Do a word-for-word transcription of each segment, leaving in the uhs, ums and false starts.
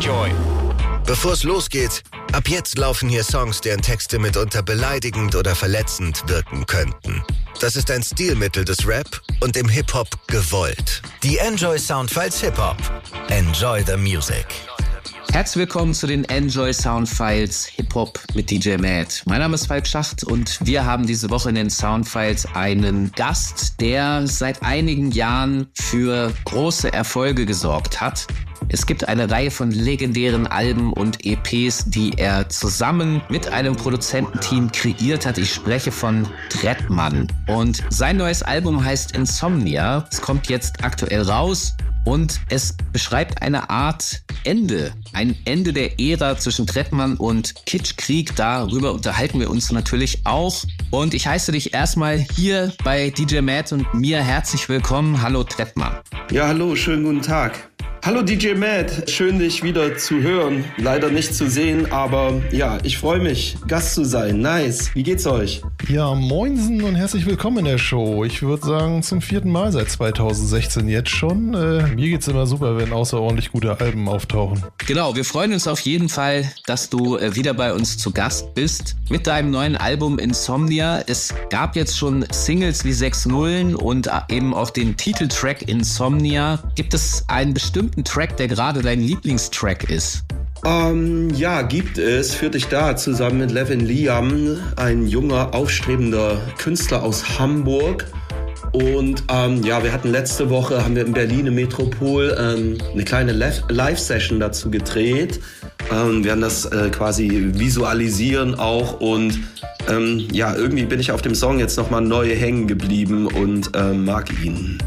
Enjoy. Bevor es losgeht, ab jetzt laufen hier Songs, deren Texte mitunter beleidigend oder verletzend wirken könnten. Das ist ein Stilmittel des Rap und im Hip-Hop gewollt. Die Enjoy Soundfiles Hip-Hop. Enjoy the music. Herzlich willkommen zu den Enjoy Soundfiles Hip-Hop mit D J Matt. Mein Name ist Falk Schacht und wir haben diese Woche in den Soundfiles einen Gast, der seit einigen Jahren für große Erfolge gesorgt hat. Es gibt eine Reihe von legendären Alben und E Ps, die er zusammen mit einem Produzententeam kreiert hat. Ich spreche von Trettmann. Und sein neues Album heißt Insomnia. Es kommt jetzt aktuell raus. Und es beschreibt eine Art Ende, ein Ende der Ära zwischen Trettmann und Kitschkrieg. Darüber unterhalten wir uns natürlich auch. Und ich heiße dich erstmal hier bei D J Matt und mir herzlich willkommen. Hallo Trettmann. Ja, hallo, schönen guten Tag. Hallo D J Matt, schön dich wieder zu hören, leider nicht zu sehen, aber ja, ich freue mich, Gast zu sein. Nice, wie geht's euch? Ja, moinsen und herzlich willkommen in der Show. Ich würde sagen, zum vierten Mal seit zweitausendsechzehn jetzt schon. Äh, mir geht's immer super, wenn außerordentlich gute Alben auftauchen. Genau, wir freuen uns auf jeden Fall, dass du äh, wieder bei uns zu Gast bist mit deinem neuen Album Insomnia. Es gab jetzt schon Singles wie Sechs Nullen und äh, eben auch den Titeltrack Insomnia. Gibt es einen bestimmten Track, der gerade dein Lieblingstrack ist? Ähm, ja, gibt es. Für dich da, zusammen mit Levin Liam, ein junger, aufstrebender Künstler aus Hamburg. Und ähm, ja, wir hatten letzte Woche, haben wir in Berlin im Metropol ähm, eine kleine Live-Session dazu gedreht. Ähm, wir werden das äh, quasi visualisieren auch und ähm, ja, irgendwie bin ich auf dem Song jetzt nochmal neu hängen geblieben und ähm, mag ihn.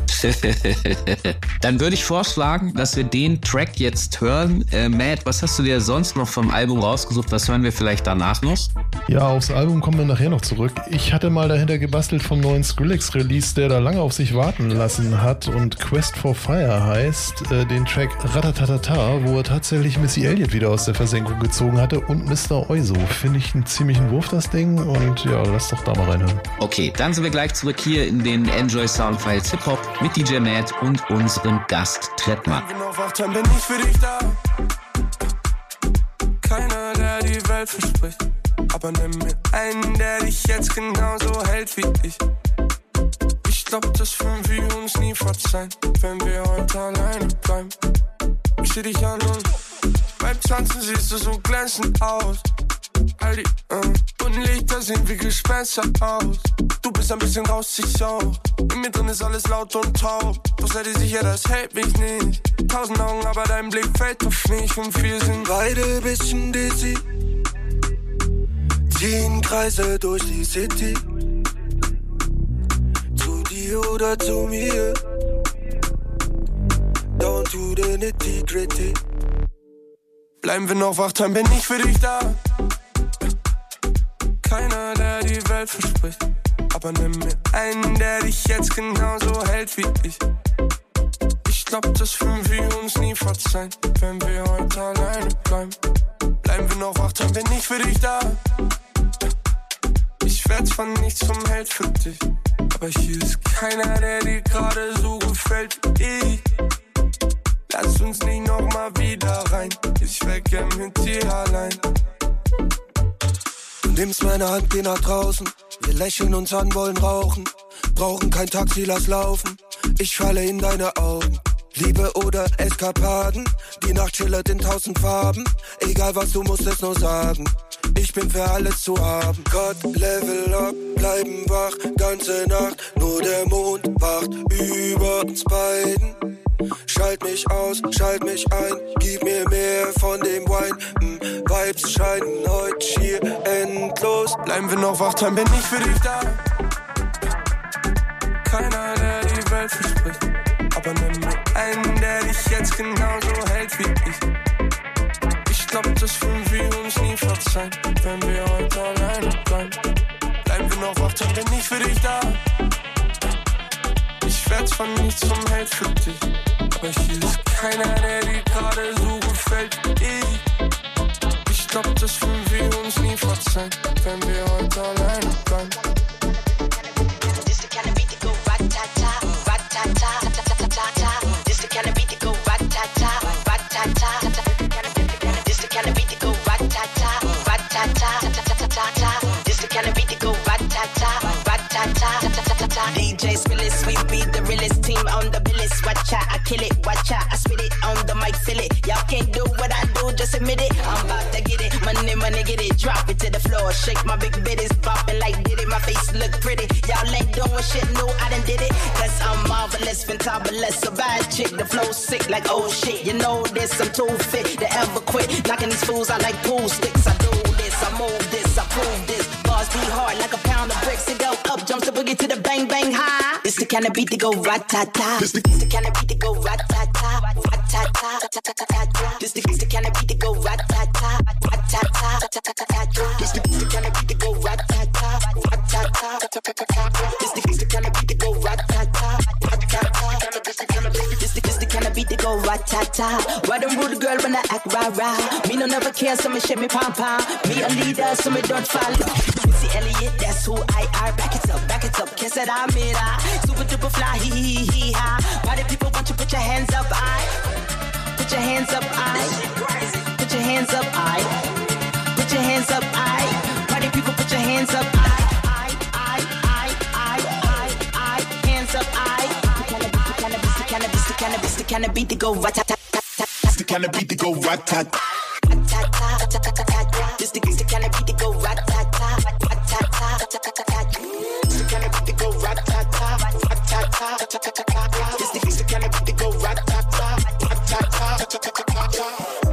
Dann würde ich vorschlagen, dass wir den Track jetzt hören. Äh, Matt, was hast du dir sonst noch vom Album rausgesucht? Was hören wir vielleicht danach noch? Ja, aufs Album kommen wir nachher noch zurück. Ich hatte mal dahinter gebastelt vom neuen Skrillex-Release, der da lange auf sich warten lassen hat und Quest for Fire heißt, äh, den Track Ratatatata, wo er tatsächlich Missy Elliott wieder aus der Versenkung gezogen hatte und Mister Oizo. Finde ich einen ziemlichen Wurf, das Ding, und ja, lass doch da mal reinhören. Okay, dann sind wir gleich zurück hier in den Enjoy Soundfiles Hip-Hop mit D J Matt und unserem Gast Trettmann. Wenn wir wach, dann bin ich für dich da. Keiner, der die Welt verspricht, aber nimm mir einen, der dich jetzt genauso hält wie ich. Ich glaub, das würden wir uns nie verzeihen, wenn wir heute alleine bleiben. Ich seh dich an und beim Tanzen siehst du so glänzend aus. All die uh, bunten Lichter sehen wie Gespenster aus. Du bist ein bisschen raus, ich auch. In mir drin ist alles laut und taub. Doch sei dir sicher, das hält mich nicht. Tausend Augen, aber dein Blick fällt auf mich. Und wir sind beide bisschen dizzy. Ziehen Kreise durch die City. Zu dir oder zu mir. Down to the nitty gritty. Bleiben wir noch wach, dann bin ich für dich da. Keiner, der die Welt verspricht, aber nimm mir einen, der dich jetzt genauso hält wie ich. Ich glaub, das würden wir uns nie verzeihen, wenn wir heute alleine bleiben. Bleiben wir noch wach, dann bin ich für dich da. Ich werd zwar nicht zum Held für dich, aber hier ist keiner, der dir gerade so gefällt wie ich. Lass uns nicht nochmal wieder rein, ich wär gern mit dir allein. Du nimmst meine Hand, geh nach draußen. Wir lächeln uns an, wollen rauchen. Brauchen kein Taxi, lass laufen. Ich falle in deine Augen. Liebe oder Eskapaden. Die Nacht schillert in tausend Farben. Egal was, du musst es nur sagen. Ich bin für alles zu haben. Gott, level up, bleiben wach, ganze Nacht. Nur der Mond wacht über uns beiden. Schalt mich aus, schalt mich ein, gib mir mehr von dem Wein. Mm, Vibes scheinen heute schier endlos. Bleiben wir noch wach, dann bin ich für dich da. Keiner, der die Welt verspricht, aber nimm mir einen, der dich jetzt genauso hält wie ich. Ich glaub, das würden wir uns nie verzeihen, wenn wir heute alleine bleiben. Bleiben wir noch wach, dann bin ich für dich da. Ich werd zwar nicht zum Held für dich, aber hier ist keiner, der dir gerade so gefällt wie ich. Ich glaub, das würden wir uns nie verzeihen, wenn wir heute alleine bleiben. This the kind of beat that go rat-ta-ta, rat-ta-ta, ta-ta-ta-ta-ta. This the kind of beat that go rat-ta-ta, rat-ta-ta, ta-ta-ta-ta. this, watch out, I kill it, watch out, I spit it on the mic, feel it. Y'all can't do what I do, just admit it. I'm about to get it, money, money, get it, drop it to the floor, shake my big bitties, bopping like did it, my face look pretty. Y'all ain't doing shit, no, I done did it. Cause I'm marvelous, fantabulous, a bad chick, the flow sick like oh shit. You know this, I'm too fit to ever quit. Knocking these fools out like pool sticks. I do this, I move this, I prove this. Bars be hard like a pound of bricks. It go up, jumps the boogie to the bang bang high. It's the kind of beat that go rat-ta-ta. It's the, it's the kind of beat that go rat-ta-ta, rat-ta-ta, rat-ta-ta. This the, it's the kind of beat that go rat-ta-ta, rat-ta-ta, rat-ta-ta. This the, it's the kind of beat that go rat-ta-ta, rat-ta-ta, rat-ta-ta. This the, it's the kind of beat that go rat-ta-ta, rat-ta-ta. This the, it's the kind of beat that go rat-ta-ta. Why don't rude girl when I act rah-rah? Me no never care, so me shake me pom-pom. Me a leader, so me don't follow. Missy Elliott, that's who I are. Back it up, back it up, kiss it, I'm it, I. Super duper fly, hee hee hee ha. Why do people want you put your hands up, I? Put your hands up, I. Put your hands up, I. Put your hands up, I. Why do people put your hands up, I? I, I, I, I, I, I. Hands up, I. Cannabis, the cannabis, the cannabis, the cannabis, beat to go rat-ta-ta-ta. It's the kind of beat to go rat-ta-ta. This the, the kind of beat to go rat-ta-ta, rat-ta-ta. It's the kind of beat to go rat-ta-ta, rat-ta-ta. This the, the kind of beat to go rat-ta-ta, rat-ta-ta.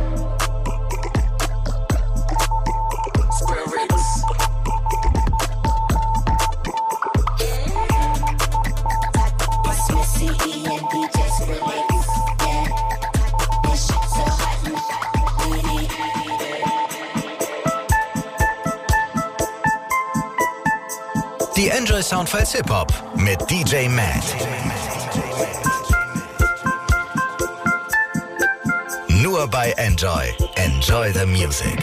Square Ritz. What's Missy E and D J Square Ritz? Yeah, this shit so hot and booty. Die Enjoy Soundfiles Hip-Hop mit D J Matt. Nur bei Enjoy. Enjoy the music.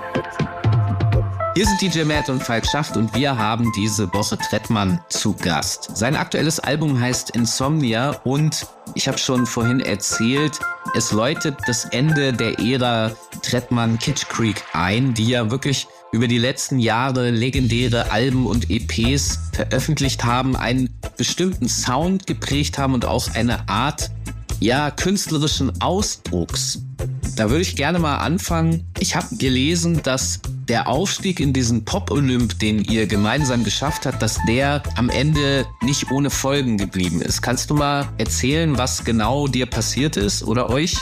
Hier sind D J Matt und Falk Schacht und wir haben diese Woche Trettmann zu Gast. Sein aktuelles Album heißt Insomnia und ich habe schon vorhin erzählt, es läutet das Ende der Ära Trettmann Kitsch Creek ein, die ja wirklich über die letzten Jahre legendäre Alben und E Ps veröffentlicht haben, einen bestimmten Sound geprägt haben und auch eine Art, ja, künstlerischen Ausdrucks. Da würde ich gerne mal anfangen. Ich habe gelesen, dass der Aufstieg in diesen Pop-Olymp, den ihr gemeinsam geschafft habt, dass der am Ende nicht ohne Folgen geblieben ist. Kannst du mal erzählen, was genau dir passiert ist oder euch?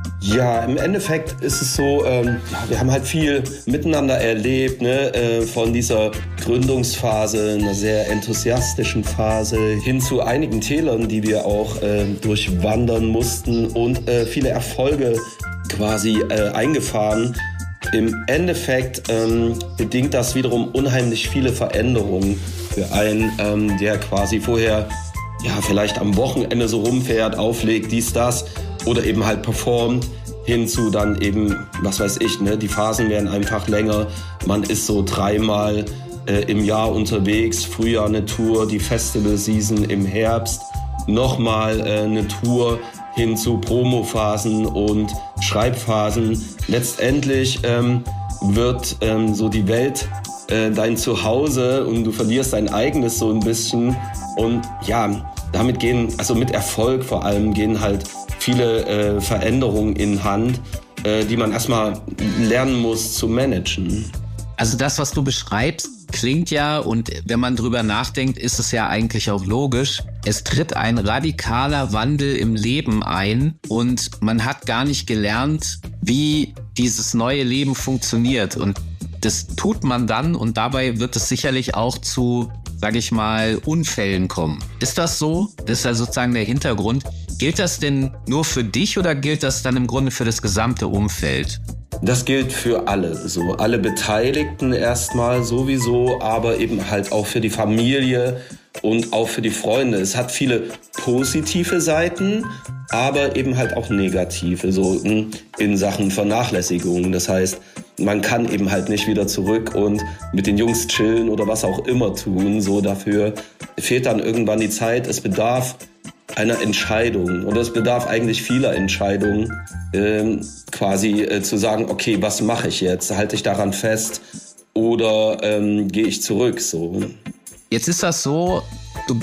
Ja, im Endeffekt ist es so, ähm, ja, wir haben halt viel miteinander erlebt, ne? äh, von dieser Gründungsphase, einer sehr enthusiastischen Phase, hin zu einigen Tälern, die wir auch äh, durchwandern mussten und äh, viele Erfolge quasi äh, eingefahren. Im Endeffekt ähm, bedingt das wiederum unheimlich viele Veränderungen für einen, ähm, der quasi vorher ja vielleicht am Wochenende so rumfährt, auflegt, dies, das oder eben halt performt, hinzu dann eben, was weiß ich, ne, die Phasen werden einfach länger. Man ist so dreimal äh, im Jahr unterwegs, Frühjahr eine Tour, die Festival-Season im Herbst, nochmal äh, eine Tour hin zu Promophasen und Schreibphasen. Letztendlich ähm, wird ähm, so die Welt äh, dein Zuhause und du verlierst dein eigenes so ein bisschen. Und ja, damit gehen, also mit Erfolg vor allem, gehen halt viele äh, Veränderungen in Hand, äh, die man erstmal lernen muss zu managen. Also das, was du beschreibst, klingt ja, und wenn man drüber nachdenkt, ist es ja eigentlich auch logisch. Es tritt ein radikaler Wandel im Leben ein und man hat gar nicht gelernt, wie dieses neue Leben funktioniert. Und das tut man dann und dabei wird es sicherlich auch zu, sage ich mal, Unfällen kommen. Ist das so? Das ist ja sozusagen der Hintergrund. Gilt das denn nur für dich oder gilt das dann im Grunde für das gesamte Umfeld? Das gilt für alle, so alle Beteiligten erstmal sowieso, aber eben halt auch für die Familie und auch für die Freunde. Es hat viele positive Seiten, aber eben halt auch negative, so in Sachen Vernachlässigung. Das heißt, man kann eben halt nicht wieder zurück und mit den Jungs chillen oder was auch immer tun. So, dafür fehlt dann irgendwann die Zeit. Es bedarf einer Entscheidung oder es bedarf eigentlich vieler Entscheidungen, äh, quasi äh, zu sagen, okay, was mache ich jetzt? Halte ich daran fest oder ähm, gehe ich zurück? So. Jetzt ist das so, du bist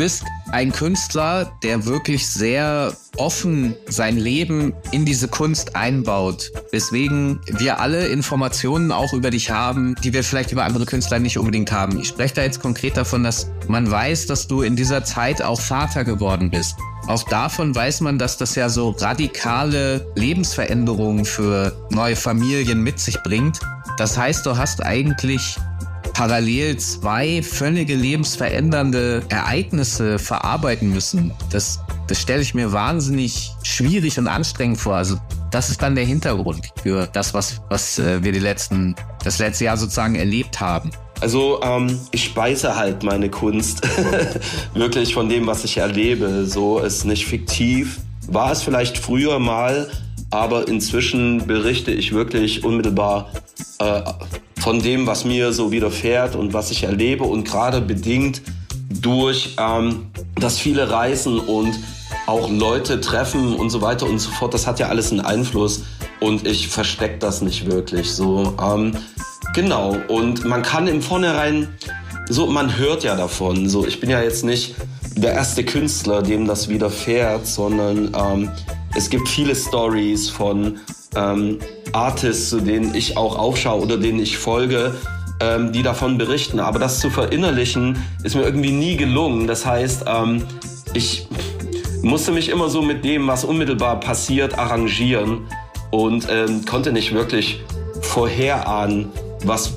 ein Künstler, der wirklich sehr offen sein Leben in diese Kunst einbaut. Weswegen wir alle Informationen auch über dich haben, die wir vielleicht über andere Künstler nicht unbedingt haben. Ich spreche da jetzt konkret davon, dass man weiß, dass du in dieser Zeit auch Vater geworden bist. Auch davon weiß man, dass das ja so radikale Lebensveränderungen für neue Familien mit sich bringt. Das heißt, du hast eigentlich parallel zwei völlige lebensverändernde Ereignisse verarbeiten müssen. Das, das stelle ich mir wahnsinnig schwierig und anstrengend vor. Also das ist dann der Hintergrund für das, was, was wir die letzten, das letzte Jahr sozusagen erlebt haben. Also ähm, ich speise halt meine Kunst wirklich von dem, was ich erlebe. So ist nicht fiktiv. War es vielleicht früher mal, aber inzwischen berichte ich wirklich unmittelbar äh, von dem, was mir so widerfährt und was ich erlebe. Und gerade bedingt durch ähm, das viele Reisen und auch Leute treffen und so weiter und so fort. Das hat ja alles einen Einfluss und ich verstecke das nicht wirklich so. Ähm, Genau, und man kann im Vornherein, so man hört ja davon, so ich bin ja jetzt nicht der erste Künstler, dem das widerfährt, sondern ähm, es gibt viele Stories von ähm, Artists, zu denen ich auch aufschaue oder denen ich folge, ähm, die davon berichten. Aber das zu verinnerlichen, ist mir irgendwie nie gelungen. Das heißt, ähm, ich musste mich immer so mit dem, was unmittelbar passiert, arrangieren und ähm, konnte nicht wirklich vorherahnen, was,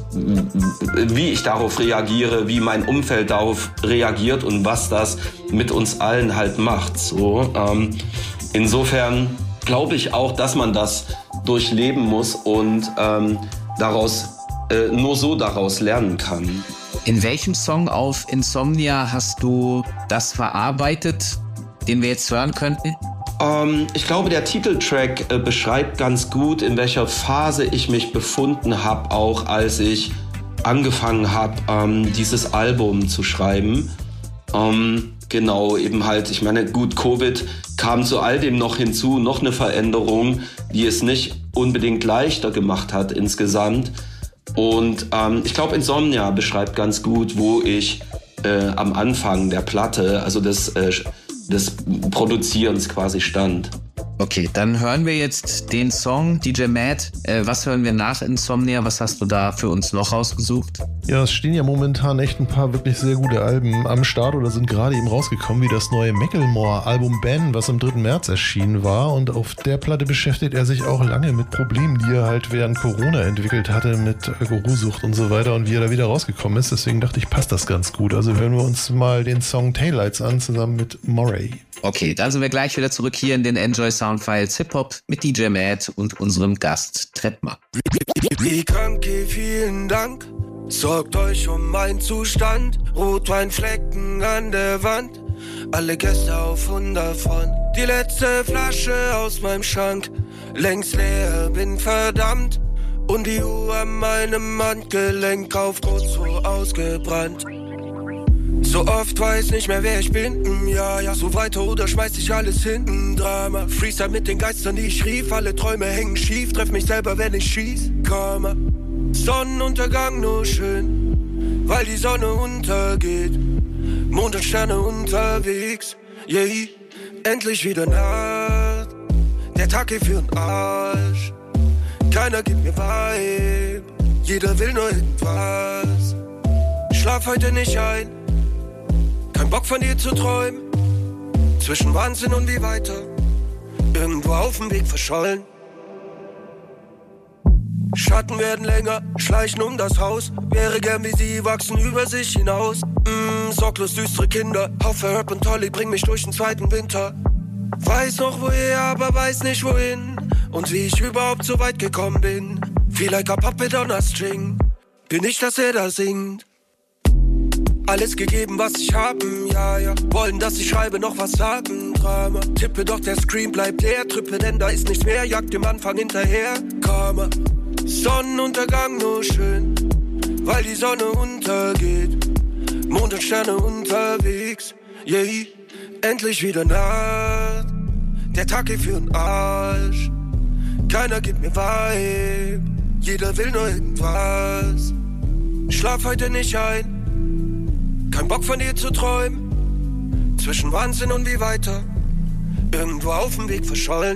wie ich darauf reagiere, wie mein Umfeld darauf reagiert und was das mit uns allen halt macht. So, ähm, insofern glaube ich auch, dass man das durchleben muss und ähm, daraus äh, nur so daraus lernen kann. In welchem Song auf Insomnia hast du das verarbeitet, den wir jetzt hören könnten? Ähm, ich glaube, der Titeltrack äh, beschreibt ganz gut, in welcher Phase ich mich befunden habe, auch als ich angefangen habe, ähm, dieses Album zu schreiben. Ähm, genau, eben halt, ich meine, gut, Covid kam zu all dem noch hinzu, noch eine Veränderung, die es nicht unbedingt leichter gemacht hat insgesamt. Und ähm, ich glaube, Insomnia beschreibt ganz gut, wo ich äh, am Anfang der Platte, also des äh, des Produzierens quasi stand. Okay, dann hören wir jetzt den Song D J Matt. Äh, was hören wir nach Insomnia? Was hast du da für uns noch rausgesucht? Ja, es stehen ja momentan echt ein paar wirklich sehr gute Alben am Start oder sind gerade eben rausgekommen, wie das neue Macklemore-Album Ben, was am dritten März erschienen war. Und auf der Platte beschäftigt er sich auch lange mit Problemen, die er halt während Corona entwickelt hatte, mit Alkoholsucht und so weiter und wie er da wieder rausgekommen ist. Deswegen dachte ich, passt das ganz gut. Also hören wir uns mal den Song Taillights an, zusammen mit Murray. Okay, dann sind wir gleich wieder zurück hier in den Enjoy Soundfiles Hip-Hop mit D J Matt und unserem Gast Trettmann. Wie Kranke, vielen Dank. Sorgt euch um meinen Zustand. Rotweinflecken an der Wand. Alle Gäste auf hundert Front. Die letzte Flasche aus meinem Schrank. Längst leer, bin verdammt. Und die Uhr an meinem Handgelenk auf kurz vor ausgebrannt. So oft weiß nicht mehr, wer ich bin, mm, ja, ja, so weiter oder schmeiß ich alles hinten, Drama, Freestyle mit den Geistern, die ich rief, alle Träume hängen schief, treff mich selber, wenn ich schieß, Karma, Sonnenuntergang nur schön, weil die Sonne untergeht, Mond und Sterne unterwegs, yeah, endlich wieder Nacht, der Tag geht für'n Arsch, keiner gibt mir Vibe, jeder will nur irgendwas, schlaf heute nicht ein, kein Bock von dir zu träumen, zwischen Wahnsinn und wie weiter, irgendwo auf dem Weg verschollen. Schatten werden länger, schleichen um das Haus, wäre gern wie sie, wachsen über sich hinaus. Mm, sorglos düstere Kinder, Haufe Herb und Tolly, bring mich durch den zweiten Winter. Weiß noch woher, aber weiß nicht wohin, und wie ich überhaupt so weit gekommen bin. Feel like a puppet on a string, bin ich, dass er da singt. Alles gegeben, was ich hab, ja, ja. Wollen, dass ich schreibe, noch was sagen, Drama. Tippe, doch der Screen bleibt leer. Trippe, denn da ist nichts mehr, jagt dem Anfang hinterher. Karma, Sonnenuntergang nur schön, weil die Sonne untergeht. Mond und Sterne unterwegs, yeah. Endlich wieder Nacht, der Tag geht für'n Arsch. Keiner gibt mir Vibe, jeder will nur irgendwas. Schlaf heute nicht ein, kein Bock von dir zu träumen, Zwischen Wahnsinn und wie weiter, irgendwo auf dem Weg verschollen.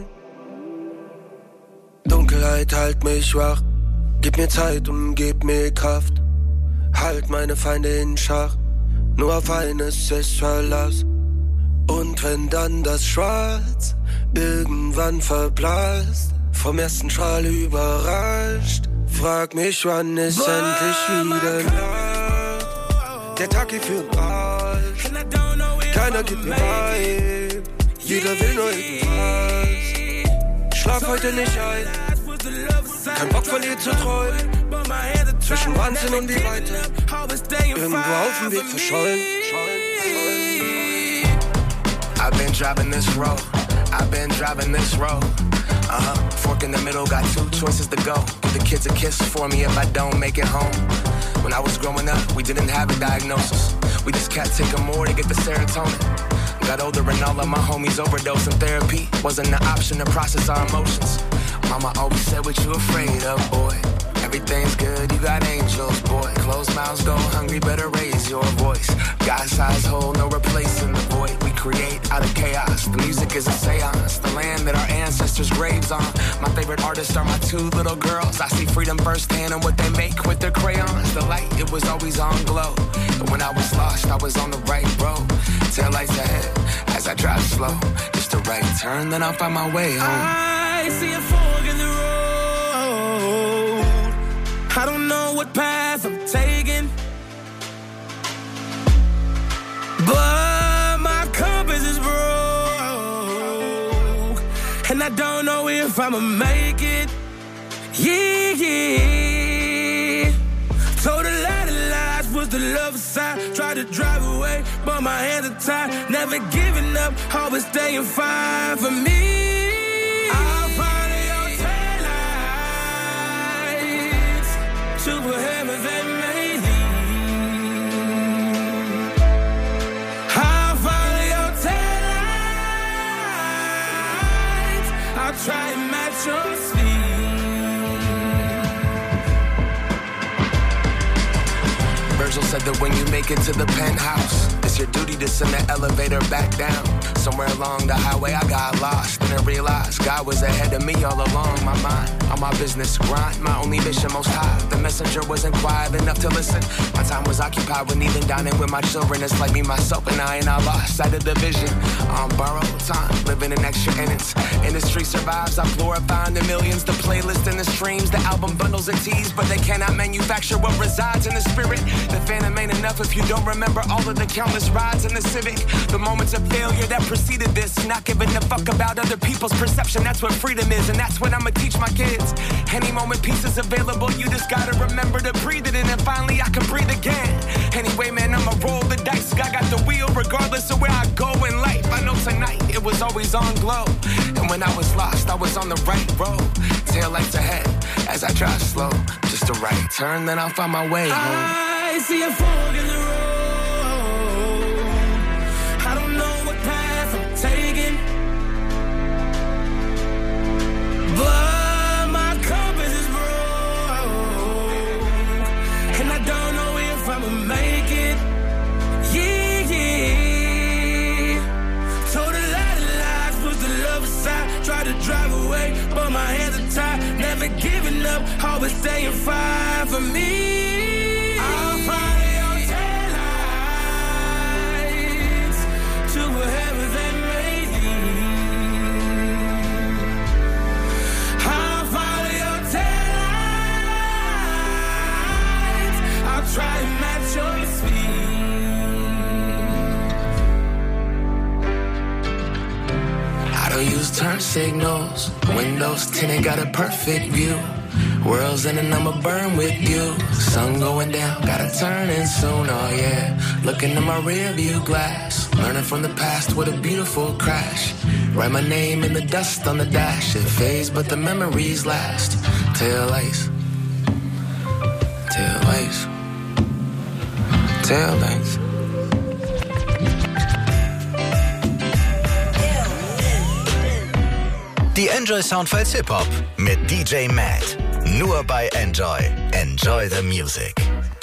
Dunkelheit, halt mich wach, gib mir Zeit und gib mir Kraft. Halt meine Feinde in Schach, nur auf eines ist Verlass. Und wenn dann das Schwarz irgendwann verblasst, vom ersten Strahl überrascht, frag mich, wann ist Boah, endlich wieder Nacht. Der Tag geht für den Arsch, keiner gibt mir Weib, jeder will nur irgendwas. Schlaf heute nicht ein, kein Bock von dir zu träumen. Zwischen Wahnsinn und wie weiter, irgendwo auf dem Weg verschollen. I've been driving this road, I've been driving this road. Uh-huh, fork in the middle, got two choices to go. Give the kids a kiss for me if I don't make it home. When I was growing up, we didn't have a diagnosis. We just kept taking more to get the serotonin. Got older and all of my homies overdosed, and therapy wasn't an option to process our emotions. Mama always said, what you afraid of, boy? Everything's good, you got angels, boy. Closed mouths go hungry, better raise your voice. God-sized hole, no replacing the void we create out of chaos. The music is a seance, the land that our ancestors' graves on. My favorite artists are my two little girls. I see freedom firsthand in what they make with their crayons. The light, it was always on glow. But when I was lost, I was on the right road. Tail lights ahead as I drive slow. Just a right turn, then I'll find my way home. I see a fork in the road. I don't know what path I'm taking, but my compass is broke, and I don't know if I'ma make it. Yeah, yeah. Told a lot of lies, was the love side. Tried to drive away, but my hands are tied. Never giving up, always staying fine for me. To wherever they may lead, I'll follow your tail lights. I'll try and match your speed. Virgil said that when you make it to the penthouse, it's your duty to send the elevator back down. Somewhere along the highway I got lost, and I realized God was ahead of me all along. My mind on my business grind, my only mission most high. The messenger wasn't quiet enough to listen. My time was occupied with even dining with my children. It's like me, myself, and I, and I lost sight of the vision. On borrowed time, living in extra innings. Industry survives, I'm glorifying the millions. The playlist and the streams, the album bundles and teas, but they cannot manufacture what resides in the spirit. The phantom ain't enough if you don't remember all of the countless rides in the Civic. The moments of failure that preceded this, not giving a fuck about other people's perception. That's what freedom is, and that's what I'ma teach my kids. Any moment peace is available, you just gotta remember to breathe it in, and finally I can breathe again. Anyway, man, I'ma roll the dice. I got the wheel regardless of where I go in life. I know tonight it was always on glow, and when I was lost, I was on the right road. Tail lights ahead as I drive slow. Just a right turn, then I'll find my way home. I see a fork in the road. I don't know what path I'm taking, but my compass is broke, and I don't know if I'ma make it. Yeah, yeah. Told a lot of lies, was the love side. Tried to drive away, but my hands are tied. Never giving up, always staying fine for me. I'll follow your tail lights to wherever they may lead. I'll follow your tail lights. I'll try to match your speed. I don't use turn signals. Windows tinted, got a perfect view. World's ending, I'ma burn with you. Sun going down, gotta turn in soon, oh yeah. Looking in my rear view glass, learning from the past with a beautiful crash. Write my name in the dust on the dash. It fades, but the memories last. Tail lights, tail lights, tail lights. Die Enjoy Soundfiles Hip-Hop mit D J Matt. Nur bei Enjoy. Enjoy the music.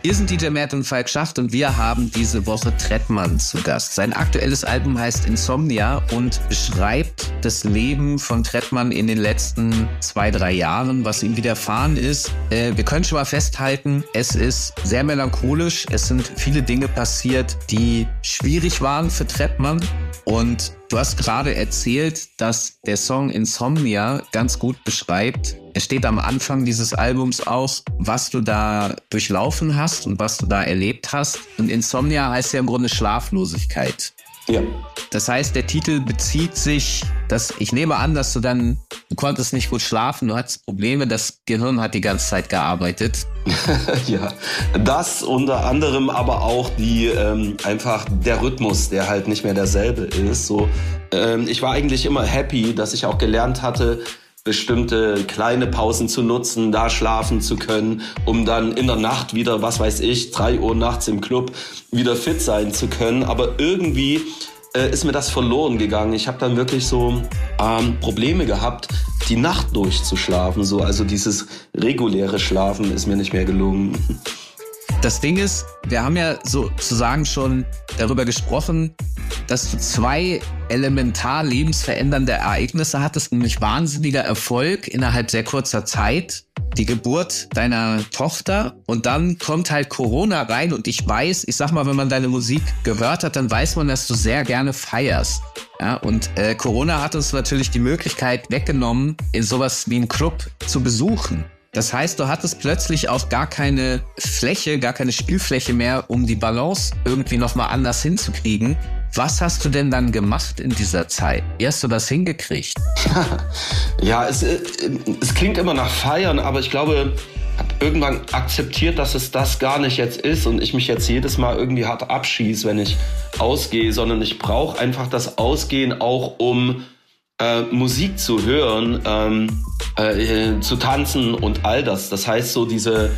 Wir sind D J Matt und Falk Schacht und wir haben diese Woche Trettmann zu Gast. Sein aktuelles Album heißt Insomnia und beschreibt das Leben von Trettmann in den letzten zwei, drei Jahren, was ihm widerfahren ist. Äh, wir können schon mal festhalten, es ist sehr melancholisch. Es sind viele Dinge passiert, die schwierig waren für Trettmann. Und du hast gerade erzählt, dass der Song Insomnia ganz gut beschreibt. Es steht am Anfang dieses Albums auch, was du da durchlaufen hast und was du da erlebt hast. Und Insomnia heißt ja im Grunde Schlaflosigkeit. Ja. Das heißt, der Titel bezieht sich, dass ich nehme an, dass du dann, du konntest nicht gut schlafen, du hattest Probleme, das Gehirn hat die ganze Zeit gearbeitet. Ja, das unter anderem, aber auch die ähm, einfach der Rhythmus, der halt nicht mehr derselbe ist. So, ähm, ich war eigentlich immer happy, dass ich auch gelernt hatte, bestimmte kleine Pausen zu nutzen, da schlafen zu können, um dann in der Nacht wieder, was weiß ich, drei Uhr nachts im Club wieder fit sein zu können. Aber irgendwie äh, ist mir das verloren gegangen. Ich habe dann wirklich so ähm, Probleme gehabt, die Nacht durchzuschlafen. So, also dieses reguläre Schlafen ist mir nicht mehr gelungen. Das Ding ist, wir haben ja sozusagen schon darüber gesprochen, dass du zwei elementar lebensverändernde Ereignisse hattest, nämlich wahnsinniger Erfolg innerhalb sehr kurzer Zeit, die Geburt deiner Tochter und dann kommt halt Corona rein und ich weiß, ich sag mal, wenn man deine Musik gehört hat, dann weiß man, dass du sehr gerne feierst. Ja, und äh, Corona hat uns natürlich die Möglichkeit weggenommen, in sowas wie einen Club zu besuchen. Das heißt, du hattest plötzlich auch gar keine Fläche, gar keine Spielfläche mehr, um die Balance irgendwie nochmal anders hinzukriegen. Was hast du denn dann gemacht in dieser Zeit? Wie hast du das hingekriegt? Ja, es, es klingt immer nach Feiern, aber ich glaube, ich habe irgendwann akzeptiert, dass es das gar nicht jetzt ist und ich mich jetzt jedes Mal irgendwie hart abschieße, wenn ich ausgehe, sondern ich brauche einfach das Ausgehen auch, um äh, Musik zu hören, ähm, äh, zu tanzen und all das. Das heißt, so diese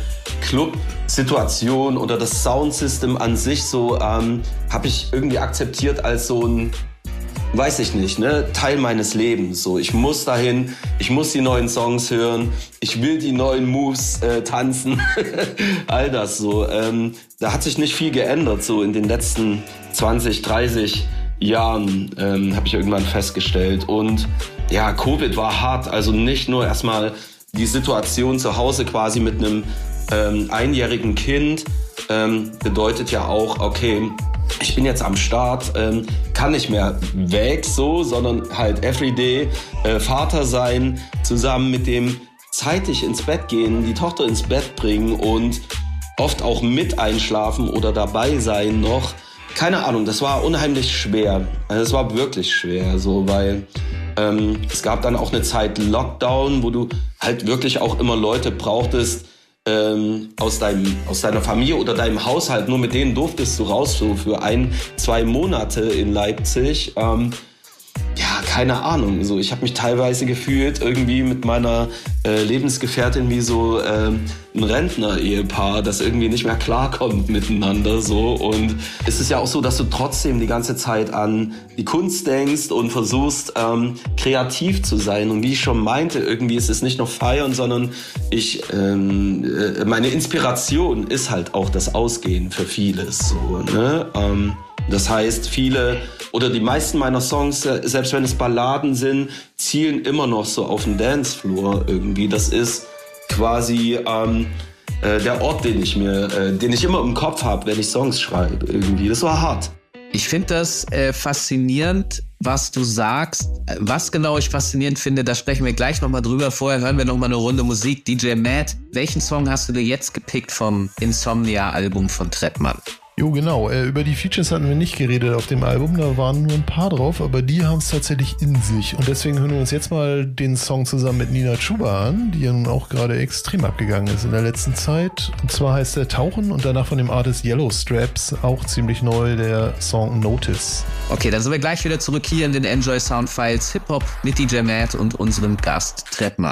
Club-Situation oder das Soundsystem an sich so ähm, habe ich irgendwie akzeptiert als so ein, weiß ich nicht, ne, Teil meines Lebens. So, ich muss dahin, ich muss die neuen Songs hören, ich will die neuen Moves äh, tanzen, all das so. Ähm, da hat sich nicht viel geändert so in den letzten zwanzig, dreißig Jahren, ähm, habe ich irgendwann festgestellt. Und ja, Covid war hart. Also nicht nur erstmal die Situation zu Hause quasi mit einem ähm, einjährigen Kind, ähm, bedeutet ja auch, okay, ich bin jetzt am Start, ähm, kann nicht mehr weg so, sondern halt everyday äh, Vater sein, zusammen mit dem zeitig ins Bett gehen, die Tochter ins Bett bringen und oft auch mit einschlafen oder dabei sein noch. Keine Ahnung, das war unheimlich schwer. Also es war wirklich schwer, so, weil ähm, es gab dann auch eine Zeit Lockdown, wo du halt wirklich auch immer Leute brauchtest ähm, aus deinem aus deiner Familie oder deinem Haushalt. Nur mit denen durftest du raus, so für ein, zwei Monate in Leipzig. Ähm, ja, keine Ahnung. So, ich habe mich teilweise gefühlt irgendwie mit meiner äh, Lebensgefährtin wie so äh, ein Rentner-Ehepaar, das irgendwie nicht mehr klarkommt miteinander. So. Und es ist ja auch so, dass du trotzdem die ganze Zeit an die Kunst denkst und versuchst, ähm, kreativ zu sein. Und wie ich schon meinte, irgendwie ist es nicht nur Feiern, sondern ich, ähm, äh, meine Inspiration ist halt auch das Ausgehen für vieles. So, ne? ähm, das heißt, viele oder die meisten meiner Songs, selbst wenn es Balladen sind, zielen immer noch so auf den Dancefloor irgendwie. Das ist quasi ähm, äh, der Ort, den ich mir, äh, den ich immer im Kopf habe, wenn ich Songs schreibe irgendwie. Das war hart. Ich finde das äh, faszinierend, was du sagst. Was genau ich faszinierend finde, da sprechen wir gleich nochmal drüber. Vorher hören wir nochmal eine Runde Musik. D J Matt, welchen Song hast du dir jetzt gepickt vom Insomnia-Album von Trettmann? Jo, genau. Äh, über die Features hatten wir nicht geredet auf dem Album. Da waren nur ein paar drauf, aber die haben es tatsächlich in sich. Und deswegen hören wir uns jetzt mal den Song zusammen mit Nina Chuba an, die ja nun auch gerade extrem abgegangen ist in der letzten Zeit. Und zwar heißt der Tauchen und danach von dem Artist Yellow Straps, auch ziemlich neu, der Song Notice. Okay, dann sind wir gleich wieder zurück hier in den Enjoy Soundfiles Hip-Hop mit D J Matt und unserem Gast Trettmann.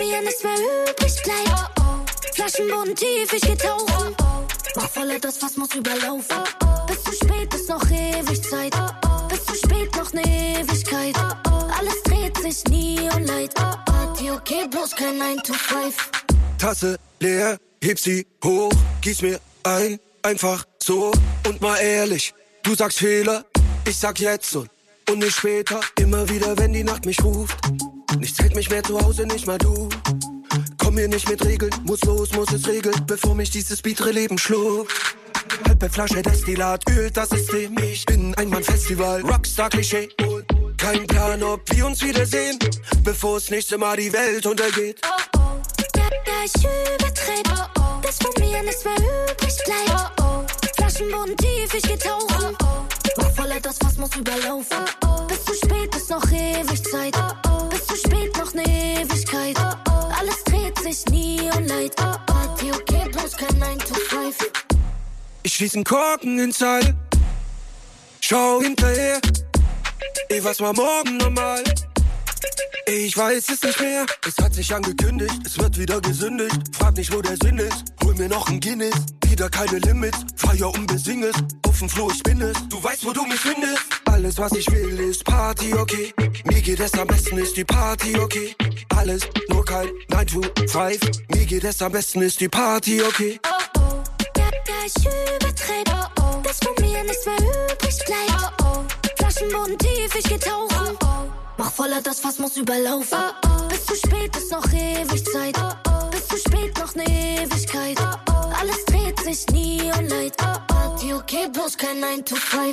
mir nichts mehr übrig bleibt. Oh, oh. Flaschenboden tief, ich geh tauchen. Oh, oh. Mach voller, das Fass muss überlaufen. Oh, oh. Bis zu spät ist noch ewig Zeit. Oh, oh. Bis zu spät noch ne Ewigkeit. Oh, oh. Alles dreht sich nie und leid. Oh, oh. Party okay, bloß kein nine to five. Tasse leer, heb sie hoch, gieß mir ein, einfach so. Und mal ehrlich, du sagst Fehler, ich sag jetzt und, und nicht später. Immer wieder, wenn die Nacht mich ruft, nichts hält mich mehr zu Hause, nicht mal du. Komm mir nicht mit Regeln, muss los, muss es regeln, bevor mich dieses biedere Leben schluckt. Halbe Flasche Destillat, ölt das System. Ich bin ein Mann-Festival, Rockstar-Klischee. Kein Plan, ob wir uns wiedersehen, bevor das nächste Mal die Welt untergeht. Oh, oh. Ja, ja, ich übertreib, oh, oh. Bis von mir nichts mehr übrig bleibt. Oh, oh. Flaschenboden tief, ich geh tauchen. Oh, oh. Mach voller, das Fass muss überlaufen. Oh, oh. Bis zu spät ist noch ewig Zeit. Oh, oh. Bis zu spät noch ne Ewigkeit. Oh, oh. Alles dreht sich nie und leid. Oh, oh. Party okay, bloß kein nine to five. Ich schließ einen Korken ins Seil, schau hinterher. Ey, was war morgen normal? Ey, ich weiß es nicht mehr. Es hat sich angekündigt, es wird wieder gesündigt. Frag nicht, wo der Sinn ist. Hol mir noch ein Guinness. Wieder keine Limits. Feier und besing es. Auf dem Floh, ich bin es. Du weißt, wo du mich findest. Alles, was ich will, ist Party, okay. Mir geht es am besten, ist die Party, okay. Alles, nur kein nine to five. Mir geht es am besten, ist die Party, okay. Oh, oh. Ja, ja, ich übertreib. Oh, oh. Bis von mir nichts mehr übrig bleibt. Oh, oh. Flaschenboden tief, ich geh tauchen. Oh, oh. Mach voller, das Fass muss überlaufen. Oh, oh. Bis zu spät ist noch ewig Zeit. Oh, oh. Bis zu spät noch ne Ewigkeit. Oh, oh. Alles dreht sich nie und leid. Oh, oh. Party okay, bloß kein nine to five.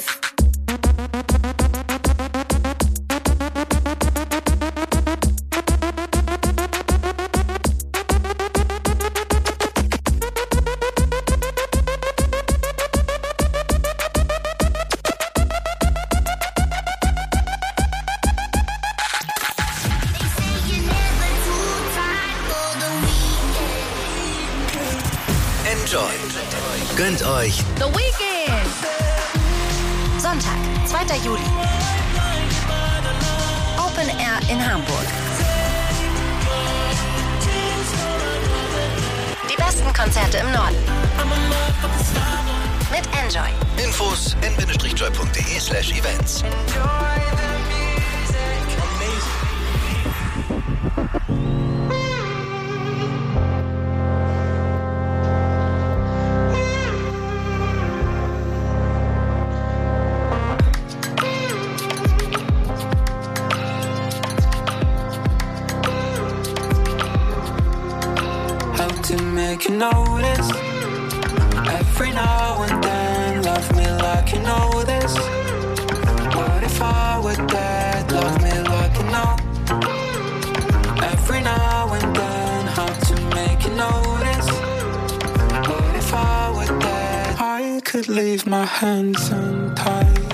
Gönnt euch The Weekend. Sonntag, zweiter Juli. Open Air in Hamburg. Die besten Konzerte im Norden. Mit Enjoy. Infos n-joy.de slash events. Make you notice every now and then. Love me like you know this. What if I were dead? Love me like you know. Every now and then, how to make you notice. What if I were dead? I could leave my hands untied.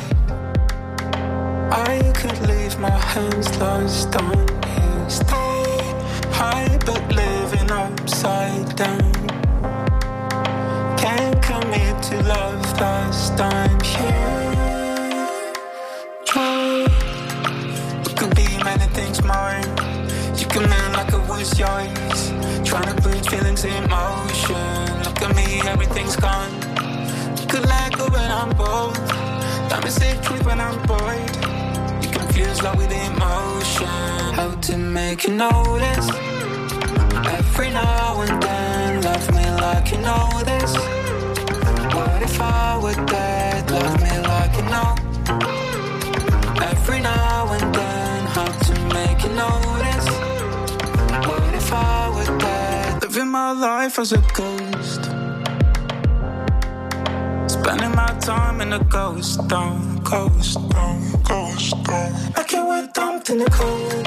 I could leave my hands lost on his day. High but living upside down. Can't commit to love last I'm here. Try. It could be many things more. You come in like it was yours. Trying to put feelings in motion. Look at me, everything's gone. You could let go when I'm bold. Time is it truth when I'm bored. You confuse love with emotion. How to make you notice. Every now and then, love me like you know this. What if I were dead? Love me like you know. Every now and then, how to make you notice. What if I were dead? Living my life as a ghost. Spending my time in a ghost town, ghost town, ghost town. Like you were dumped in the cold.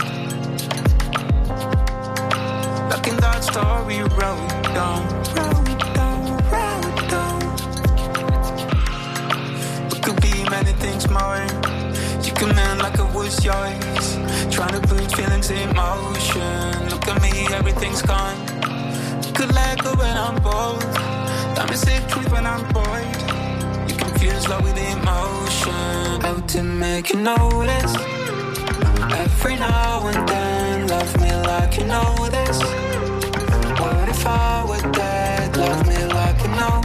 Like in that story you wrote down, wrote down, wrote down. It could be many things more. You come in like it was yours. Trying to put feelings in motion. Look at me, everything's gone. You could let go when I'm bold. Time is it truth when I'm bored. You confuse love with emotion. How to make you notice. Every now and then, love me like you know this. I were dead, love me like I know.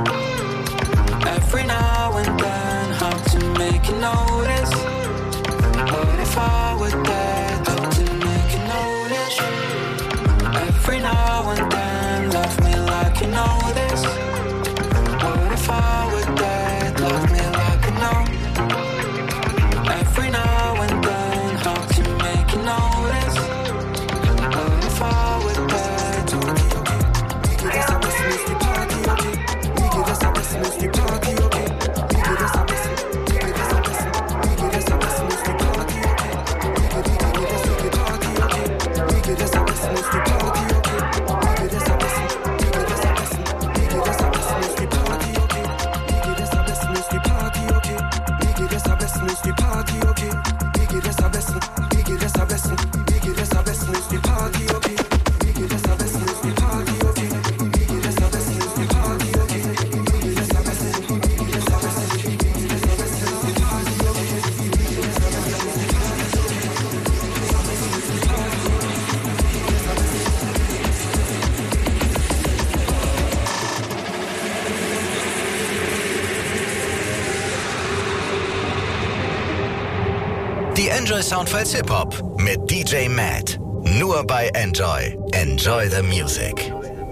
Every now and then, hard to make you notice. What if I were dead, hard to make you notice. Every now and then, love me like you know this. What if I were dead, love me like I know. Every now and then, hard to make you notice. What if I were dead? Die Enjoy Soundfiles Hip-Hop mit D J Matt. Nur bei Enjoy. Enjoy the music.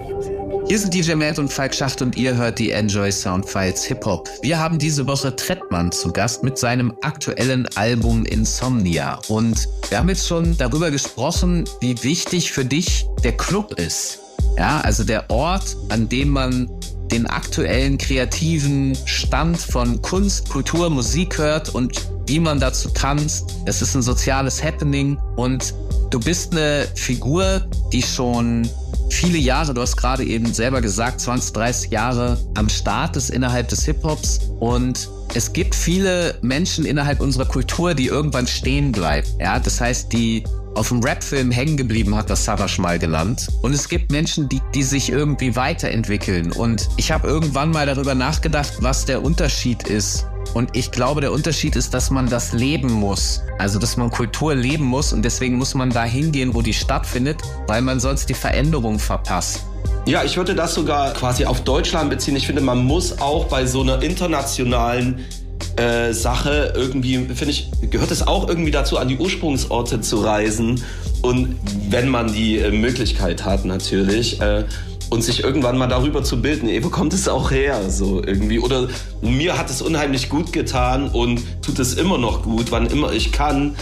Hier sind D J Matt und Falk Schacht und ihr hört die Enjoy Soundfiles Hip-Hop. Wir haben diese Woche Trettmann zu Gast mit seinem aktuellen Album Insomnia. Und wir haben jetzt schon darüber gesprochen, wie wichtig für dich der Club ist. Ja, also der Ort, an dem man den aktuellen kreativen Stand von Kunst, Kultur, Musik hört und wie man dazu tanzt. Es ist ein soziales Happening und du bist eine Figur, die schon viele Jahre, du hast gerade eben selber gesagt, zwanzig, dreißig Jahre am Start ist innerhalb des Hip-Hops und es gibt viele Menschen innerhalb unserer Kultur, die irgendwann stehen bleiben. Ja, das heißt, die auf dem Rap-Film hängen geblieben, hat das Savas mal genannt. Und es gibt Menschen, die, die sich irgendwie weiterentwickeln. Und ich habe irgendwann mal darüber nachgedacht, was der Unterschied ist. Und ich glaube, der Unterschied ist, dass man das leben muss. Also, dass man Kultur leben muss. Und deswegen muss man da hingehen, wo die stattfindet, weil man sonst die Veränderung verpasst. Ja, ich würde das sogar quasi auf Deutschland beziehen. Ich finde, man muss auch bei so einer internationalen Äh, Sache irgendwie, finde ich, gehört es auch irgendwie dazu, an die Ursprungsorte zu reisen und wenn man die äh, Möglichkeit hat natürlich äh, und sich irgendwann mal darüber zu bilden, ey, wo kommt es auch her, so irgendwie, oder mir hat es unheimlich gut getan und tut es immer noch gut, wann immer ich kann,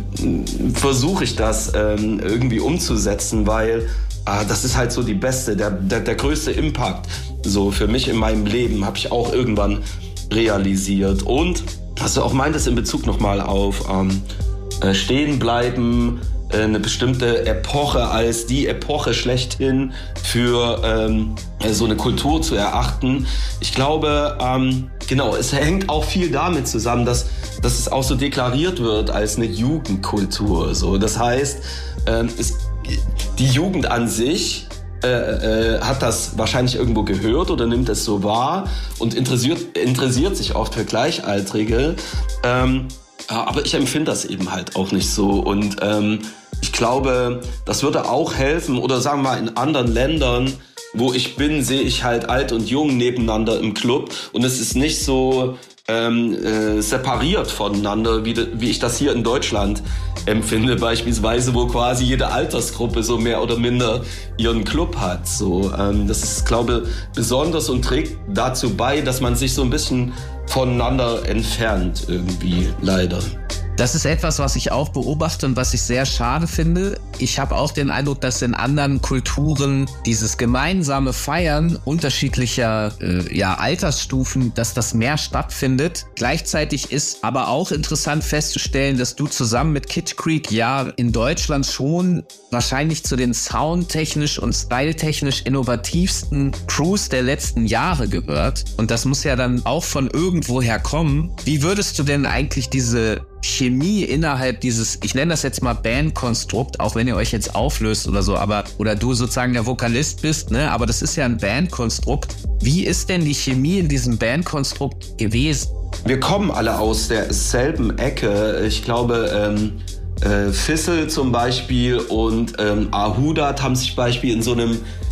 versuche ich das ähm, irgendwie umzusetzen, weil äh, das ist halt so die beste, der, der, der größte Impact, so für mich in meinem Leben, habe ich auch irgendwann realisiert. Und was du auch meintest in Bezug nochmal auf ähm, äh, stehen bleiben, äh, eine bestimmte Epoche als die Epoche schlechthin für ähm, so eine Kultur zu erachten. Ich glaube, ähm, genau, es hängt auch viel damit zusammen, dass, dass es auch so deklariert wird als eine Jugendkultur. So. Das heißt, ähm, es, die Jugend an sich Äh, äh, hat das wahrscheinlich irgendwo gehört oder nimmt es so wahr und interessiert, interessiert sich oft für Gleichaltrige. Ähm, aber ich empfinde das eben halt auch nicht so. Und ähm, ich glaube, das würde auch helfen. Oder sagen wir mal, in anderen Ländern, wo ich bin, sehe ich halt alt und jung nebeneinander im Club. Und es ist nicht so ähm, äh, separiert voneinander, wie, de, wie ich das hier in Deutschland empfinde, beispielsweise, wo quasi jede Altersgruppe so mehr oder minder ihren Club hat. So, ähm, das ist, glaube ich, besonders und trägt dazu bei, dass man sich so ein bisschen voneinander entfernt irgendwie, leider. Das ist etwas, was ich auch beobachte und was ich sehr schade finde. Ich habe auch den Eindruck, dass in anderen Kulturen dieses gemeinsame Feiern unterschiedlicher äh, ja, Altersstufen, dass das mehr stattfindet. Gleichzeitig ist aber auch interessant festzustellen, dass du zusammen mit Kid Creek ja in Deutschland schon wahrscheinlich zu den soundtechnisch und styletechnisch innovativsten Crews der letzten Jahre gehört. Und das muss ja dann auch von irgendwoher kommen. Wie würdest du denn eigentlich diese Chemie innerhalb dieses, ich nenne das jetzt mal Bandkonstrukt, auch wenn ihr euch jetzt auflöst oder so, aber oder du sozusagen der Vokalist bist, ne? Aber das ist ja ein Bandkonstrukt. Wie ist denn die Chemie in diesem Bandkonstrukt gewesen? Wir kommen alle aus derselben Ecke. Ich glaube, ähm, äh, Fissel zum Beispiel und ähm, Ahudat haben sich Beispiel in so einem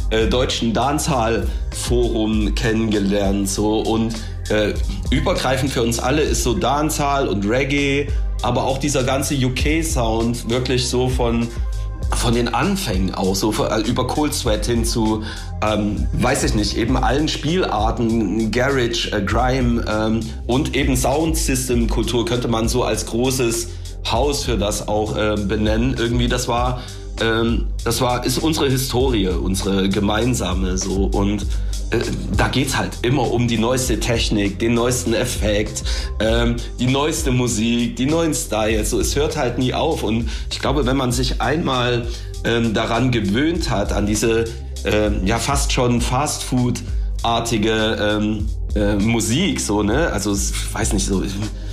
äh, deutschen Dancehall-Forum kennengelernt. So. Und äh, übergreifend für uns alle ist so Dancehall und Reggae, aber auch dieser ganze U K-Sound wirklich so von, von den Anfängen auch, so äh, über Cold Sweat hin zu, ähm, weiß ich nicht, eben allen Spielarten, Garage, äh, Grime ähm, und eben Soundsystem-Kultur könnte man so als großes Haus für das auch äh, benennen. Irgendwie, das war, ähm, das war, ist unsere Historie, unsere gemeinsame so. Und äh, da geht's halt immer um die neueste Technik, den neuesten Effekt, ähm, die neueste Musik, die neuen Styles. So, es hört halt nie auf. Und ich glaube, wenn man sich einmal ähm, daran gewöhnt hat, an diese ähm, ja fast schon Fast-Food-artige ähm, äh, Musik, so, ne? Also, ich weiß nicht, so.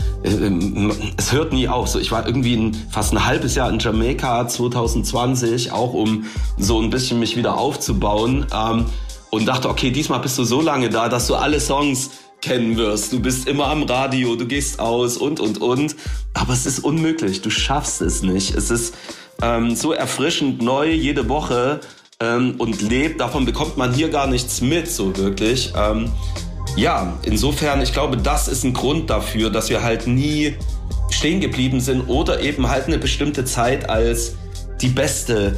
Es hört nie auf. So, ich war irgendwie ein, fast ein halbes Jahr in Jamaika zwanzig zwanzig, auch um so ein bisschen mich wieder aufzubauen. Ähm, und dachte, okay, diesmal bist du so lange da, dass du alle Songs kennen wirst. Du bist immer am Radio, du gehst aus und, und, und. Aber es ist unmöglich. Du schaffst es nicht. Es ist ähm, so erfrischend neu jede Woche ähm, und lebt. Davon bekommt man hier gar nichts mit, so wirklich. Ähm, Ja, insofern, ich glaube, das ist ein Grund dafür, dass wir halt nie stehen geblieben sind oder eben halt eine bestimmte Zeit als die beste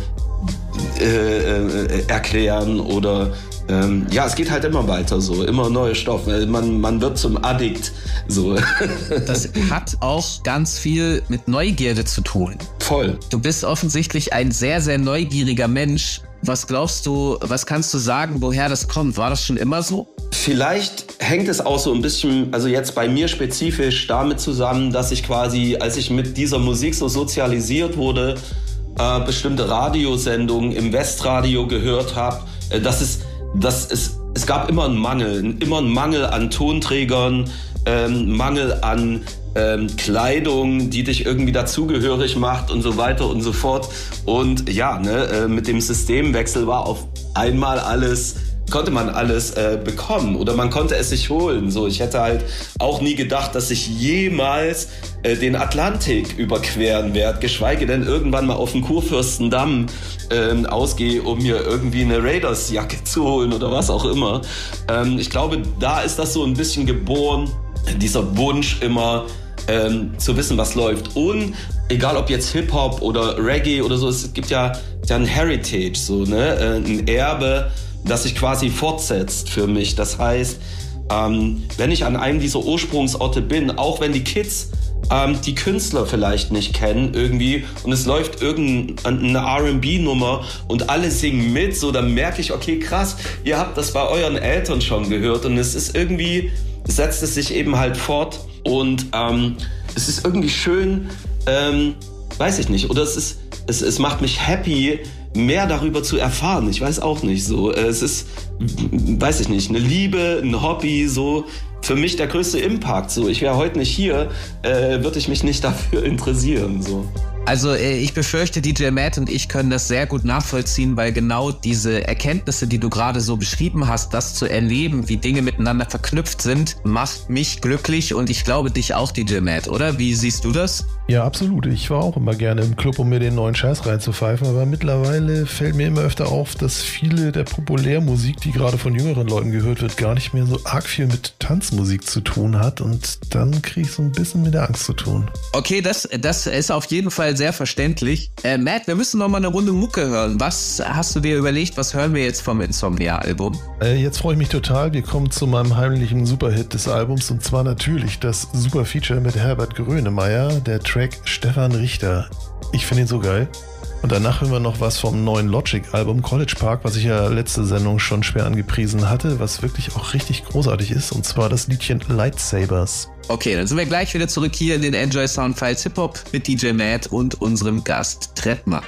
äh, äh, erklären oder ähm, ja, es geht halt immer weiter so, immer neue Stoffe. Man, man wird zum Addikt so. Das hat auch ganz viel mit Neugierde zu tun. Voll. Du bist offensichtlich ein sehr, sehr neugieriger Mensch. Was glaubst du, was kannst du sagen, woher das kommt? War das schon immer so? Vielleicht hängt es auch so ein bisschen, also jetzt bei mir spezifisch damit zusammen, dass ich quasi, als ich mit dieser Musik so sozialisiert wurde, äh, bestimmte Radiosendungen im Westradio gehört habe, äh, dass es, dass es, es gab immer einen Mangel, immer einen Mangel an Tonträgern, ähm, Mangel an ähm, Kleidung, die dich irgendwie dazugehörig macht und so weiter und so fort. Und ja, ne, äh, mit dem Systemwechsel war auf einmal alles, konnte man alles äh, bekommen oder man konnte es sich holen. So, ich hätte halt auch nie gedacht, dass ich jemals äh, den Atlantik überqueren werde, geschweige denn irgendwann mal auf den Kurfürstendamm äh, ausgehe, um mir irgendwie eine Raiders-Jacke zu holen oder was auch immer. Ähm, ich glaube, da ist das so ein bisschen geboren, dieser Wunsch immer ähm, zu wissen, was läuft. Und egal ob jetzt Hip-Hop oder Reggae oder so, es gibt ja, ja ein Heritage, so, ne? äh, ein Erbe, das sich quasi fortsetzt für mich. Das heißt, ähm, wenn ich an einem dieser Ursprungsorte bin, auch wenn die Kids ähm, die Künstler vielleicht nicht kennen irgendwie und es läuft irgendeine R and B-Nummer und alle singen mit, so, dann merke ich, okay, krass, ihr habt das bei euren Eltern schon gehört und es ist irgendwie, setzt es sich eben halt fort und ähm, es ist irgendwie schön, ähm, weiß ich nicht, oder es ist, es, es macht mich happy, mehr darüber zu erfahren. Ich weiß auch nicht so. Es ist, weiß ich nicht, eine Liebe, ein Hobby, so. Für mich der größte Impact, so. Ich wäre heute nicht hier, äh, würde ich mich nicht dafür interessieren, so. Also ich befürchte, D J Matt und ich können das sehr gut nachvollziehen, weil genau diese Erkenntnisse, die du gerade so beschrieben hast, das zu erleben, wie Dinge miteinander verknüpft sind, macht mich glücklich und ich glaube dich auch, D J Matt, oder? Wie siehst du das? Ja, absolut. Ich war auch immer gerne im Club, um mir den neuen Scheiß reinzupfeifen, aber mittlerweile fällt mir immer öfter auf, dass viele der Populärmusik, die gerade von jüngeren Leuten gehört wird, gar nicht mehr so arg viel mit Tanzmusik zu tun hat und dann kriege ich so ein bisschen mit der Angst zu tun. Okay, das, das ist auf jeden Fall sehr verständlich. Äh, Matt, wir müssen noch mal eine Runde Mucke hören. Was hast du dir überlegt, was hören wir jetzt vom Insomnia-Album? Äh, jetzt freue ich mich total. Wir kommen zu meinem heimlichen Superhit des Albums und zwar natürlich das Super-Feature mit Herbert Grönemeyer, der Track Stefan Richter. Ich finde ihn so geil. Und danach hören wir noch was vom neuen Logic-Album College Park, was ich ja letzte Sendung schon schwer angepriesen hatte, was wirklich auch richtig großartig ist, und zwar das Liedchen Lightsabers. Okay, dann sind wir gleich wieder zurück hier in den Enjoy Soundfiles Hip-Hop mit D J Matt und unserem Gast Trettmann.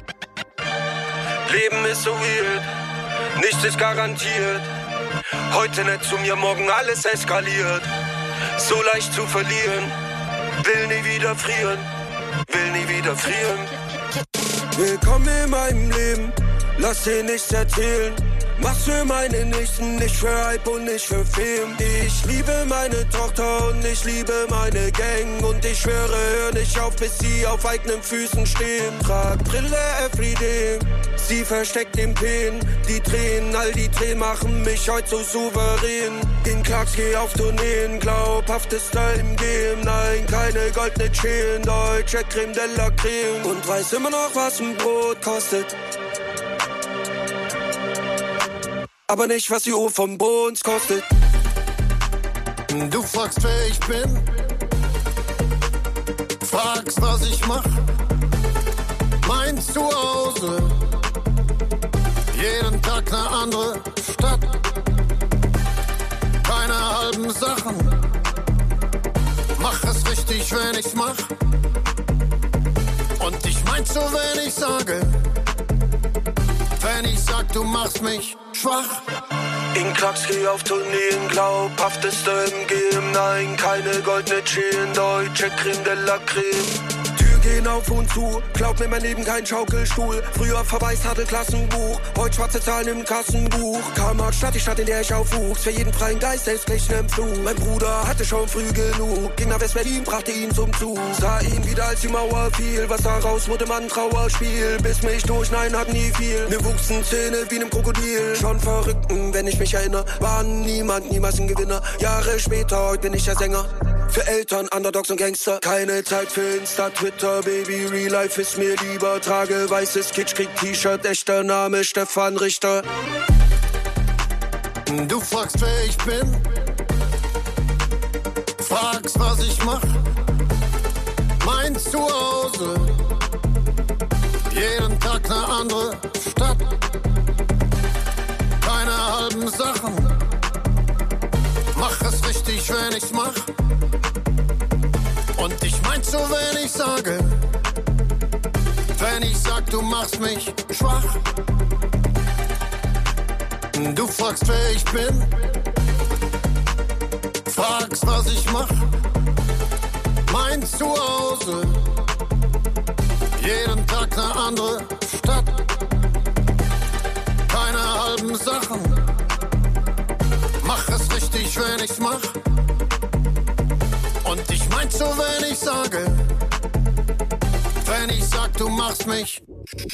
Leben ist so weird, nichts ist garantiert. Heute nicht zu mir, morgen alles eskaliert. So leicht zu verlieren, will nie wieder frieren, will nie wieder frieren. Willkommen in meinem Leben, lass dir nichts erzählen. Mach's für meine Nächsten, nicht für Hype und nicht für Fame. Ich liebe meine Tochter und ich liebe meine Gang. Und ich schwöre, hör nicht auf, bis sie auf eigenen Füßen stehen. Trag Brille everyday, sie versteckt den Pain. Die Tränen, all die Tränen machen mich heute so souverän. In Clarks geh auf Tourneen, glaubhaftes Style im Game. Nein, keine goldene Chain, deutsche Creme de la Creme. Und weiß immer noch, was ein Brot kostet. Aber nicht, was die Uhr vom Bones kostet. Du fragst, wer ich bin, fragst, was ich mach. Mein Zuhause, jeden Tag ne andere Stadt. Keine halben Sachen, mach es richtig, wenn ich's mach. Und ich mein's so, wenn ich sage, wenn ich sag, du machst mich schwach. In Clarks geh auf Tourneen, glaubhafteste im Game. Nein, keine goldene Chain, deutsche Creme de la Creme. Gehen auf und zu, glaub mir mein Leben kein Schaukelstuhl. Früher verwaist hatte Klassenbuch, heute schwarze Zahlen im Kassenbuch. Karma-Stadt, die Stadt, in der ich aufwuchs. Für jeden freien Geist, der ist gleich im Flug. Mein Bruder hatte schon früh genug, ging nach West-Berlin, brachte ihn zum Zug. Sah ihn wieder, als die Mauer fiel, was daraus wurde, man Trauerspiel. Biss mich durch, nein, hat nie viel. Mir wuchsen Zähne wie nem Krokodil. Schon Verrückten, wenn ich mich erinnere, war niemand, niemals ein Gewinner. Jahre später, heute bin ich der Sänger. Für Eltern, Underdogs und Gangster. Keine Zeit für Insta, Twitter, Baby, Real Life ist mir lieber. Trage weißes Kitsch, krieg T-Shirt, echter Name Stefan Richter. Du fragst, wer ich bin, fragst, was ich mach. Mein Zuhause, jeden Tag ne andere Stadt. Keine halben Sachen, mach es richtig, wenn ich's mach. Und ich mein's so, wenn ich sage, wenn ich sag, du machst mich schwach. Du fragst, wer ich bin, fragst, was ich mach. Mein Zuhause, jeden Tag ne andere Stadt. Keine halben Sachen, mach es richtig, wenn ich's mach. Und ich mein's so, wenn ich sage, wenn ich sag, du machst mich.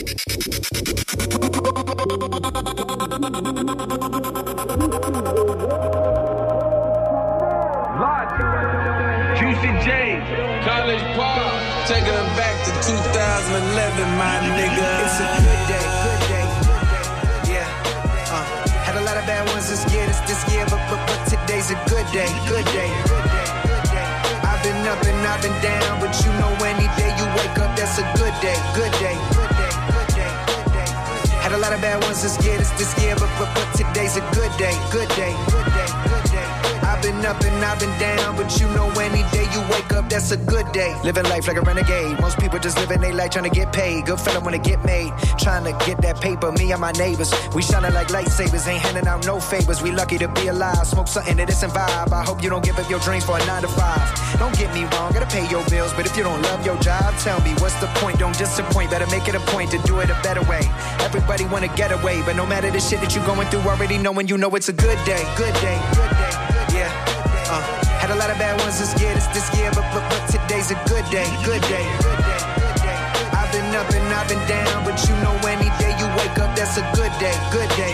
Juicy J, College Park, taking them back to two thousand eleven, my nigga. It's a good day, good day, yeah. Uh, had a lot of bad ones this year, this, this year, but, but but today's a good day, good day. I've been up and I've been down, but you know any day you wake up, that's a good day, good day. Had a lot of bad ones this year, this, this year, but, but but today's a good day, good day. I've been up and I've been down, but you know any day you wake up, that's a good day. Living life like a renegade, most people just living their life trying to get paid. Good fella wanna get made, trying to get that paper. Me and my neighbors, we shining like lightsabers, ain't handing out no favors. We lucky to be alive, smoke something to this and vibe. I hope you don't give up your dreams for a nine to five. Don't get me wrong, gotta pay your bills, but if you don't love your job, tell me what's the point? Don't disappoint, better make it a point to do it a better way. Everybody wanna get away, but no matter the shit that you going through, already knowing you know it's a good day, good day, good day. Yeah, uh, had a lot of bad ones this year, this, this year, but, but, but today's a good day, good day. I've been up and I've been down, but you know any day you wake up, that's a good day, good day.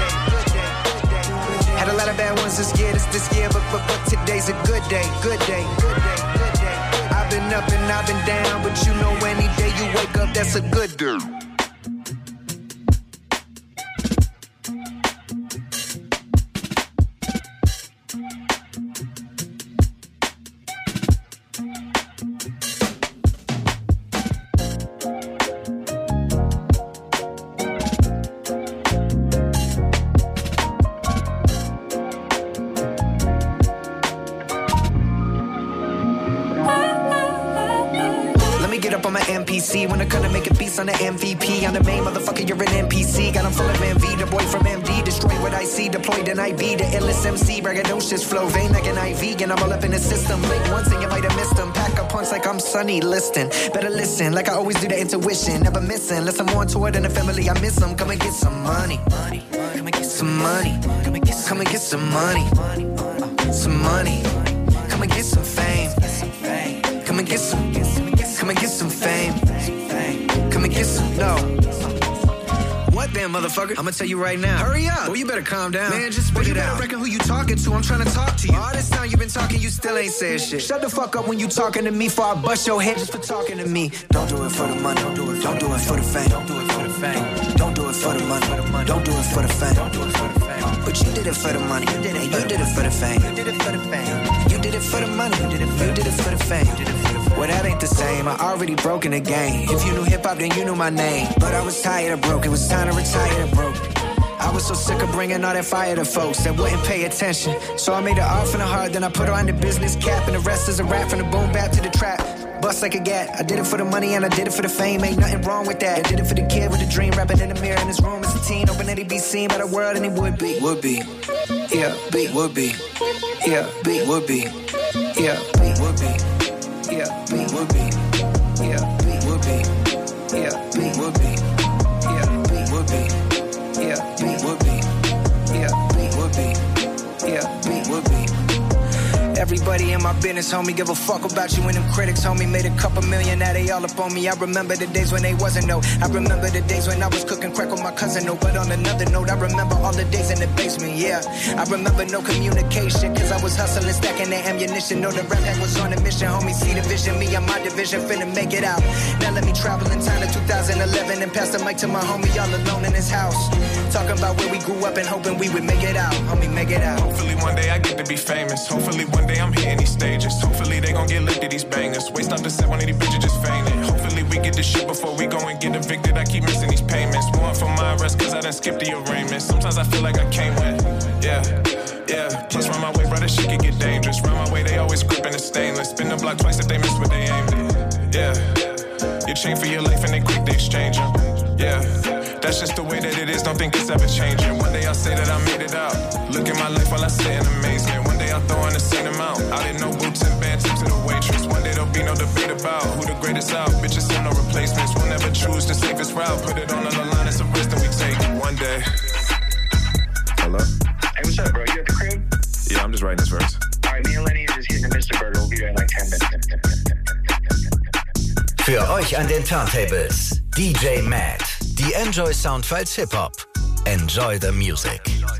Had a lot of bad ones this year, this, this year, but, but, but today's a good day, good day. I've been up and I've been down, but you know any day you wake up, that's a good day. up on my N P C. When I come to make a beast on the M V P. I'm the main motherfucker, you're an N P C. Got him full of envy, the boy from M D. Destroy what I see, deployed in I B. The illest M C, braggadocious flow. Vein like an I V, and I'm all up in the system. Late once and you might have missed them. Pack a punch like I'm Sonny Liston. Better listen, like I always do the intuition. Never missing, unless I'm on tour than the family, I miss them. Come and get some money. Come and get some money. Come and get some, come and get some money. Some money. Come and get some fame. Come and get some. Come and get some fame. Come and get some. No. What then, motherfucker? I'ma tell you right now. Hurry up. Well, you better calm down. Man, just spit it out. Reckon who you talking to. I'm trying to talk to you. All this time you been talking, you still ain't saying shit. Shut the fuck up when you talking to me, before I bust your head just for talking to me. Don't do it for the money. Don't do it. Don't do it for the fame. Don't do it for the fame. Don't do it for the money. Don't do it for the fame. Don't do it for the fame. But you did it for the money. You did it. You did it for the fame. You did it for the fame. You did it for the money. You did it for, you did it for the fame. You did it for the fame. Well, that ain't the same. I already broke in the game. If you knew hip hop, then you knew my name. But I was tired of broke. It was time to retire to broke. I was so sick of bringing all that fire to folks that wouldn't pay attention. So I made it off in the heart, then I put on the business cap, and the rest is a rap from the boom bap to the trap. Bust like a gat. I did it for the money and I did it for the fame. Ain't nothing wrong with that. I did it for the kid with the dream, rapping in the mirror in his room as a teen, hoping that he'd be seen by the world, and he would be. Would be. Yeah, be. Would be. Yeah, be. Would be. Yeah, be. Would be. Yeah, be. Would be. Yeah, be. Would be. Yeah, be. Would be. Yeah, be. Would be. Yeah, be. Would be. Yeah, be. Would be. Yeah, be. Would be. Everybody in my business, homie, give a fuck about you and them critics, homie. Made a couple million, now they all up on me. I remember the days when they wasn't, no. I remember the days when I was cooking crack with my cousin, no. But on another note, I remember all the days in the basement, yeah. I remember no communication, cause I was hustling, stacking the ammunition. No, the rap pack was on a mission, homie. See the vision, me and my division, finna make it out. Now let me travel in time to two thousand eleven and pass the mic to my homie, all alone in his house. Talking about where we grew up and hoping we would make it out, homie, make it out. Hopefully one day I get to be famous. Hopefully one day I'm hitting these stages. Hopefully they gon' get lifted, these bangers. Waste up the set, one of these bitches just fainted. Hopefully we get this shit before we go and get evicted. I keep missing these payments. One for my arrest cause I done skipped the arraignment. Sometimes I feel like I can't win. Yeah, yeah. Plus round my way, brother, shit can get dangerous. Round my way, they always gripping the stainless. Spin the block twice if they miss what they aimed at. Yeah. You chain for your life and they quick to exchange them. Yeah. That's just the way that it is, don't think it's ever changing. One day I'll say that I made it out. Look at my life while I sit in amazement. One day I'll throw on the same amount. Out in no boots and bad tips to the waitress. One day there'll be no debate about who the greatest out. Bitches have no replacements. We'll never choose the safest route. Put it on the line, it's a risk that we take. One day. Hello? Hey, what's up, bro? You at the crib? Yeah, I'm just writing this verse. Alright, me and Lenny are just hitting the Mister Bird. We'll be there in like ten minutes. Für euch an den Turntables, D J Matt. Die Enjoy Soundfiles Hip-Hop. Enjoy the music.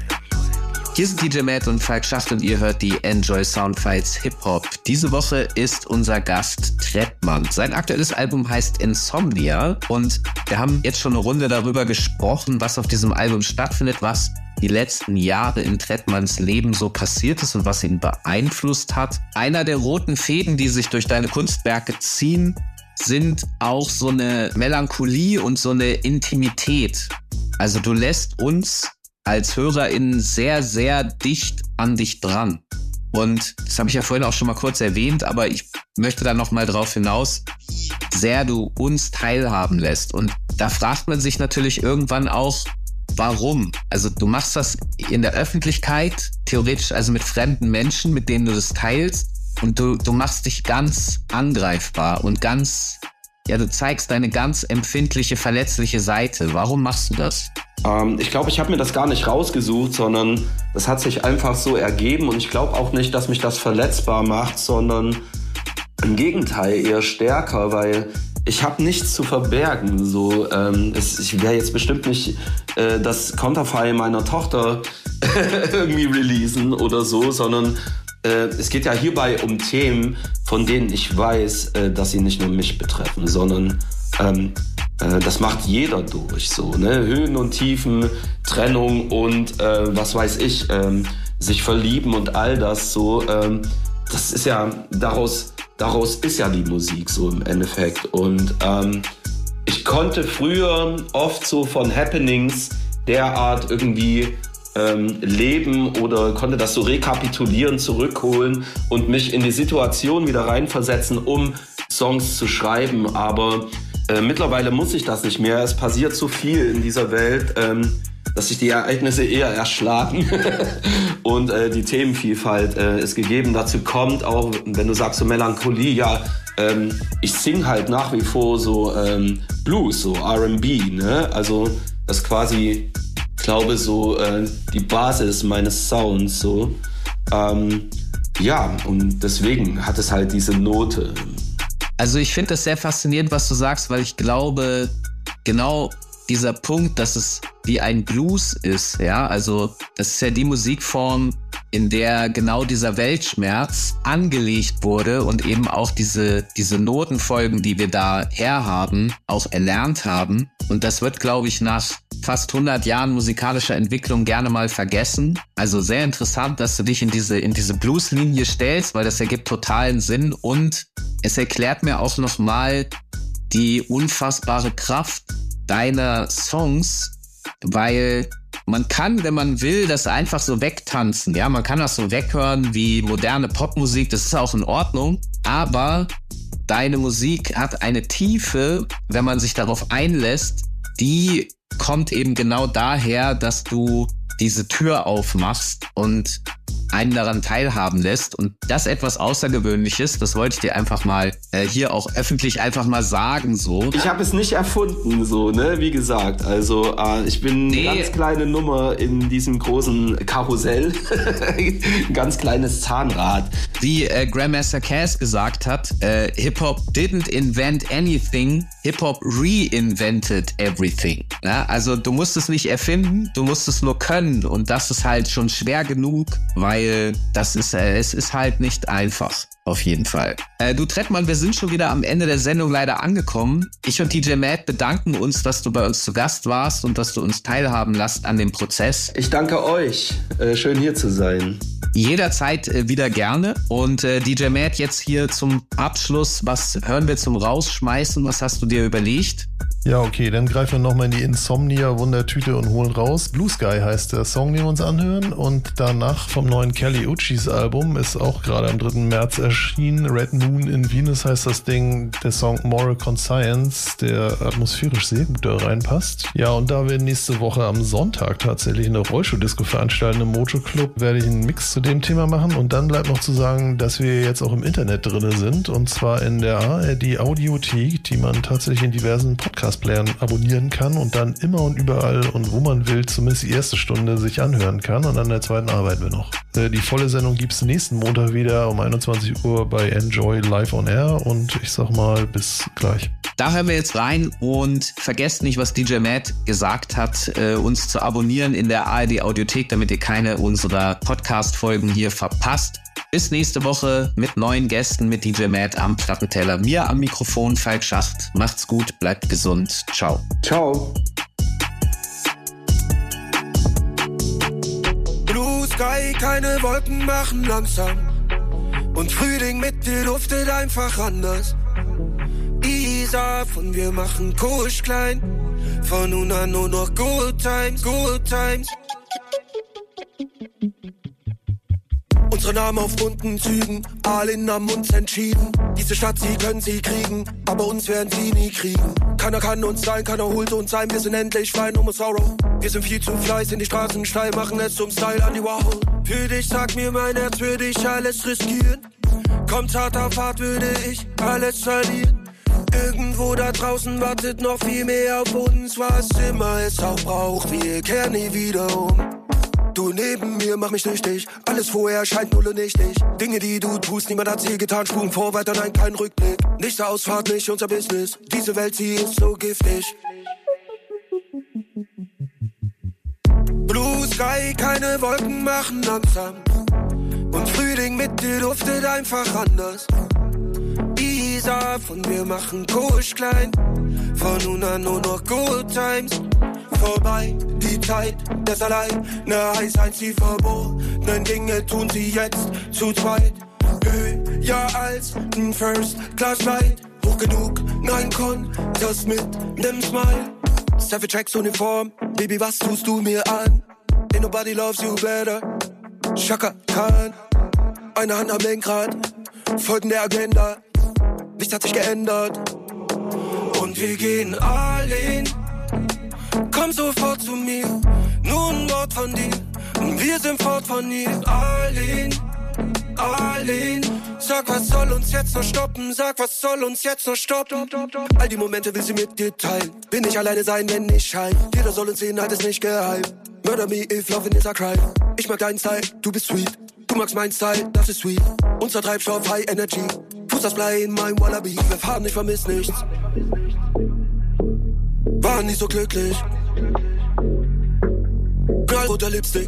Hier sind D J Matt und Falk Schacht und ihr hört die Enjoy Soundfiles Hip-Hop. Diese Woche ist unser Gast Trettmann. Sein aktuelles Album heißt Insomnia und wir haben jetzt schon eine Runde darüber gesprochen, was auf diesem Album stattfindet, was die letzten Jahre in Trettmanns Leben so passiert ist und was ihn beeinflusst hat. Einer der roten Fäden, die sich durch deine Kunstwerke ziehen, sind auch so eine Melancholie und so eine Intimität. Also du lässt uns als HörerInnen sehr, sehr dicht an dich dran. Und das habe ich ja vorhin auch schon mal kurz erwähnt, aber ich möchte da noch mal drauf hinaus, wie sehr du uns teilhaben lässt. Und da fragt man sich natürlich irgendwann auch, warum? Also du machst das in der Öffentlichkeit, theoretisch also mit fremden Menschen, mit denen du das teilst. Und du, du machst dich ganz angreifbar und ganz, ja, du zeigst deine ganz empfindliche, verletzliche Seite. Warum machst du das? Ähm, ich glaube, ich habe mir das gar nicht rausgesucht, sondern das hat sich einfach so ergeben. Und ich glaube auch nicht, dass mich das verletzbar macht, sondern im Gegenteil eher stärker, weil ich habe nichts zu verbergen. So, ähm, es, ich werde jetzt bestimmt nicht äh, das Konterfei meiner Tochter irgendwie releasen oder so, sondern Äh, es geht ja hierbei um Themen, von denen ich weiß, äh, dass sie nicht nur mich betreffen, sondern ähm, äh, das macht jeder durch. So, ne? Höhen und Tiefen, Trennung und äh, was weiß ich, ähm, sich verlieben und all das. So, ähm, das ist ja, daraus, daraus ist ja die Musik so im Endeffekt. Und ähm, ich konnte früher oft so von Happenings derart irgendwie Ähm, leben oder konnte das so rekapitulieren, zurückholen und mich in die Situation wieder reinversetzen, um Songs zu schreiben, aber äh, mittlerweile muss ich das nicht mehr. Es passiert so viel in dieser Welt, ähm, dass sich die Ereignisse eher erschlagen und äh, die Themenvielfalt äh, ist gegeben. Dazu kommt auch, wenn du sagst so Melancholie, ja, ähm, ich sing halt nach wie vor so ähm, Blues, so R and B, ne? Also das ist quasi, ich glaube, so äh, die Basis meines Sounds, so. Ähm, ja, und deswegen hat es halt diese Note. Also ich finde das sehr faszinierend, was du sagst, weil ich glaube, genau dieser Punkt, dass es wie ein Blues ist, ja, also das ist ja die Musikform, in der genau dieser Weltschmerz angelegt wurde und eben auch diese, diese Notenfolgen, die wir da herhaben, auch erlernt haben. Und das wird, glaube ich, nach fast hundert Jahren musikalischer Entwicklung gerne mal vergessen. Also sehr interessant, dass du dich in diese, in diese Blueslinie stellst, weil das ergibt totalen Sinn und es erklärt mir auch nochmal die unfassbare Kraft deiner Songs, weil man kann, wenn man will, das einfach so wegtanzen. Ja, man kann das so weghören wie moderne Popmusik, das ist auch in Ordnung. Aber deine Musik hat eine Tiefe, wenn man sich darauf einlässt, die kommt eben genau daher, dass du diese Tür aufmachst und einen daran teilhaben lässt. Und das etwas Außergewöhnliches, das wollte ich dir einfach mal äh, hier auch öffentlich einfach mal sagen, so. Ich habe es nicht erfunden, so, ne, wie gesagt. Also äh, ich bin nee. eine ganz kleine Nummer in diesem großen Karussell. Ein ganz kleines Zahnrad. Wie äh, Grandmaster Caz gesagt hat, äh, Hip-Hop didn't invent anything, Hip-Hop reinvented everything. Ja, also du musst es nicht erfinden, du musst es nur können. Und das ist halt schon schwer genug, weil das ist, äh, es ist halt nicht einfach. Auf jeden Fall. Äh, du Trettmann, wir sind schon wieder am Ende der Sendung leider angekommen. Ich und D J Matt bedanken uns, dass du bei uns zu Gast warst und dass du uns teilhaben lässt an dem Prozess. Ich danke euch. Äh, schön hier zu sein. Jederzeit äh, wieder gerne. Und äh, D J Matt, jetzt hier zum Abschluss. Was hören wir zum Rausschmeißen? Was hast du dir überlegt? Ja, okay, dann greifen wir nochmal in die Insomnia-Wundertüte und holen raus. Blue Sky heißt der Song, den wir uns anhören. Und danach vom neuen Kelly Uchis Album ist auch gerade am dritten März erschienen. Red Moon in Venus heißt das Ding. Der Song Moral Conscience, der atmosphärisch sehr gut da reinpasst. Ja, und da wir nächste Woche am Sonntag tatsächlich eine Rollschuh-Disco veranstalten im Mojo Club, werde ich einen Mix zu dem Thema machen. Und dann bleibt noch zu sagen, dass wir jetzt auch im Internet drin sind. Und zwar in der A R D Audiothek, die man tatsächlich in diversen Podcasts Playern abonnieren kann und dann immer und überall und wo man will, zumindest die erste Stunde sich anhören kann und an der zweiten arbeiten wir noch. Die volle Sendung gibt es nächsten Montag wieder um einundzwanzig Uhr bei Enjoy Live on Air und ich sag mal, bis gleich. Da hören wir jetzt rein und vergesst nicht, was D J Matt gesagt hat, äh, uns zu abonnieren in der A R D Audiothek, damit ihr keine unserer Podcast-Folgen hier verpasst. Bis nächste Woche mit neuen Gästen, mit D J Matt am Plattenteller. Mir am Mikrofon, Falk Schacht. Macht's gut, bleibt gesund. Ciao. Ciao. Blue Sky, keine Wolken machen langsam. Und Frühling mit dir duftet einfach anders. Isa von wir machen Kusch klein. Von nun an nur noch Good Times, Good Times. Unsere Namen auf bunten Zügen, Alin haben uns entschieden. Diese Stadt, sie können sie kriegen, aber uns werden sie nie kriegen. Keiner kann uns sein, keiner holt uns sein, wir sind endlich frei, no more sorrow. Wir sind viel zu fleiß, in die Straßen steil, machen es zum Style an die Wow. Für dich, sag mir mein Herz, würde ich alles riskieren. Kommt harter Fahrt, würde ich alles verlieren. Irgendwo da draußen wartet noch viel mehr auf uns, was immer es auch braucht, wir kehren nie wieder um. Du neben mir, mach mich süchtig. Alles vorher scheint null und nichtig. Dinge, die du tust, niemand hat sie getan. Spuren vor, weiter, nein, kein Rückblick. Nächste Ausfahrt, nicht unser Business. Diese Welt, sie ist so giftig. Blue Sky, keine Wolken machen langsam. Und Frühling mit dir duftet einfach anders. Isa von wir machen Kusch klein. Von nun an nur noch Good Times. Vorbei, die Zeit des Alleine heißt ein Zielverbot. Nein, Dinge tun sie jetzt zu zweit. Höher als ein First-Class-Flight. Hoch genug, nein, Kontrast mit nem Smile. Savage Tracks Uniform, Baby, was tust du mir an? Ain't nobody loves you better. Chaka Khan, eine Hand am Lenkrad, folgen der Agenda. nichts hat sich geändert. Und wir gehen all in. Komm sofort zu mir, nur ein Wort von dir. Und wir sind fort von hier, all in, all in. Sag, was soll uns jetzt noch stoppen? Sag, was soll uns jetzt noch stoppen? All die Momente will sie mit dir teilen. Will nicht alleine sein, wenn ich schein. Jeder soll uns sehen, halt es nicht geheim. Murder me if loving is a crime. Ich mag deinen Style, du bist sweet. Du magst meinen Style, das ist sweet. Unser Treibstoff, High Energy. Fuß das Blei in meinem Wallaby. Wir fahren, ich vermiss nichts. Waren nie so glücklich. Knallroter Lipstick.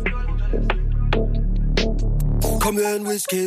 Komm, wir in Whisky.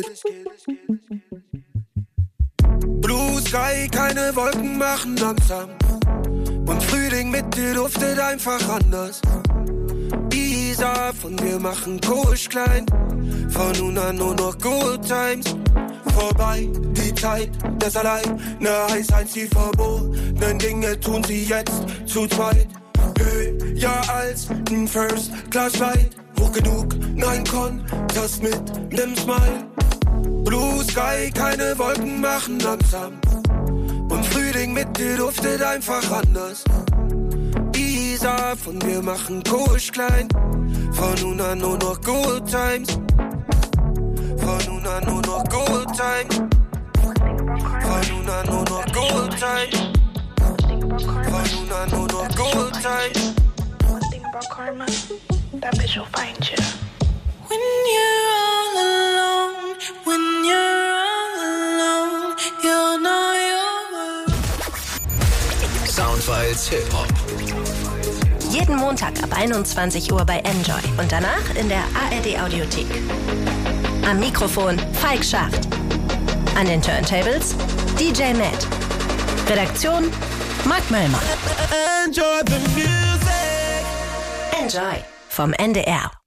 Blue Sky, keine Wolken machen langsam. Und Frühling mit dir duftet einfach anders. Isa, von dir machen Kusch klein. Von nun an nur noch Good Times. Vorbei, die Zeit, das allein. Ne heißt eins, die verbotenen Dinge tun sie jetzt zu zweit. Höher als ein First Class Flight. Hoch genug, nein, Kontrast mit nem Smile. Blue Sky, keine Wolken machen langsam. Und Frühling mit dir duftet einfach anders. Isa, von mir machen Kusch klein. Von nun an nur noch Good Times. Von nun an nur noch Good Times. Von nun an nur noch Good Times. Von nun an nur noch Good Times. One thing about karma, that bitch will find you. When you're all alone, when you're all alone, you'll know your worth. Soundfiles Hip-Hop. Jeden Montag ab einundzwanzig Uhr bei Enjoy und danach in der A R D Audiothek. Am Mikrofon Falk Schacht. An den Turntables D J Matt. Redaktion Mark Möllmann. Enjoy the music. Enjoy vom N D R.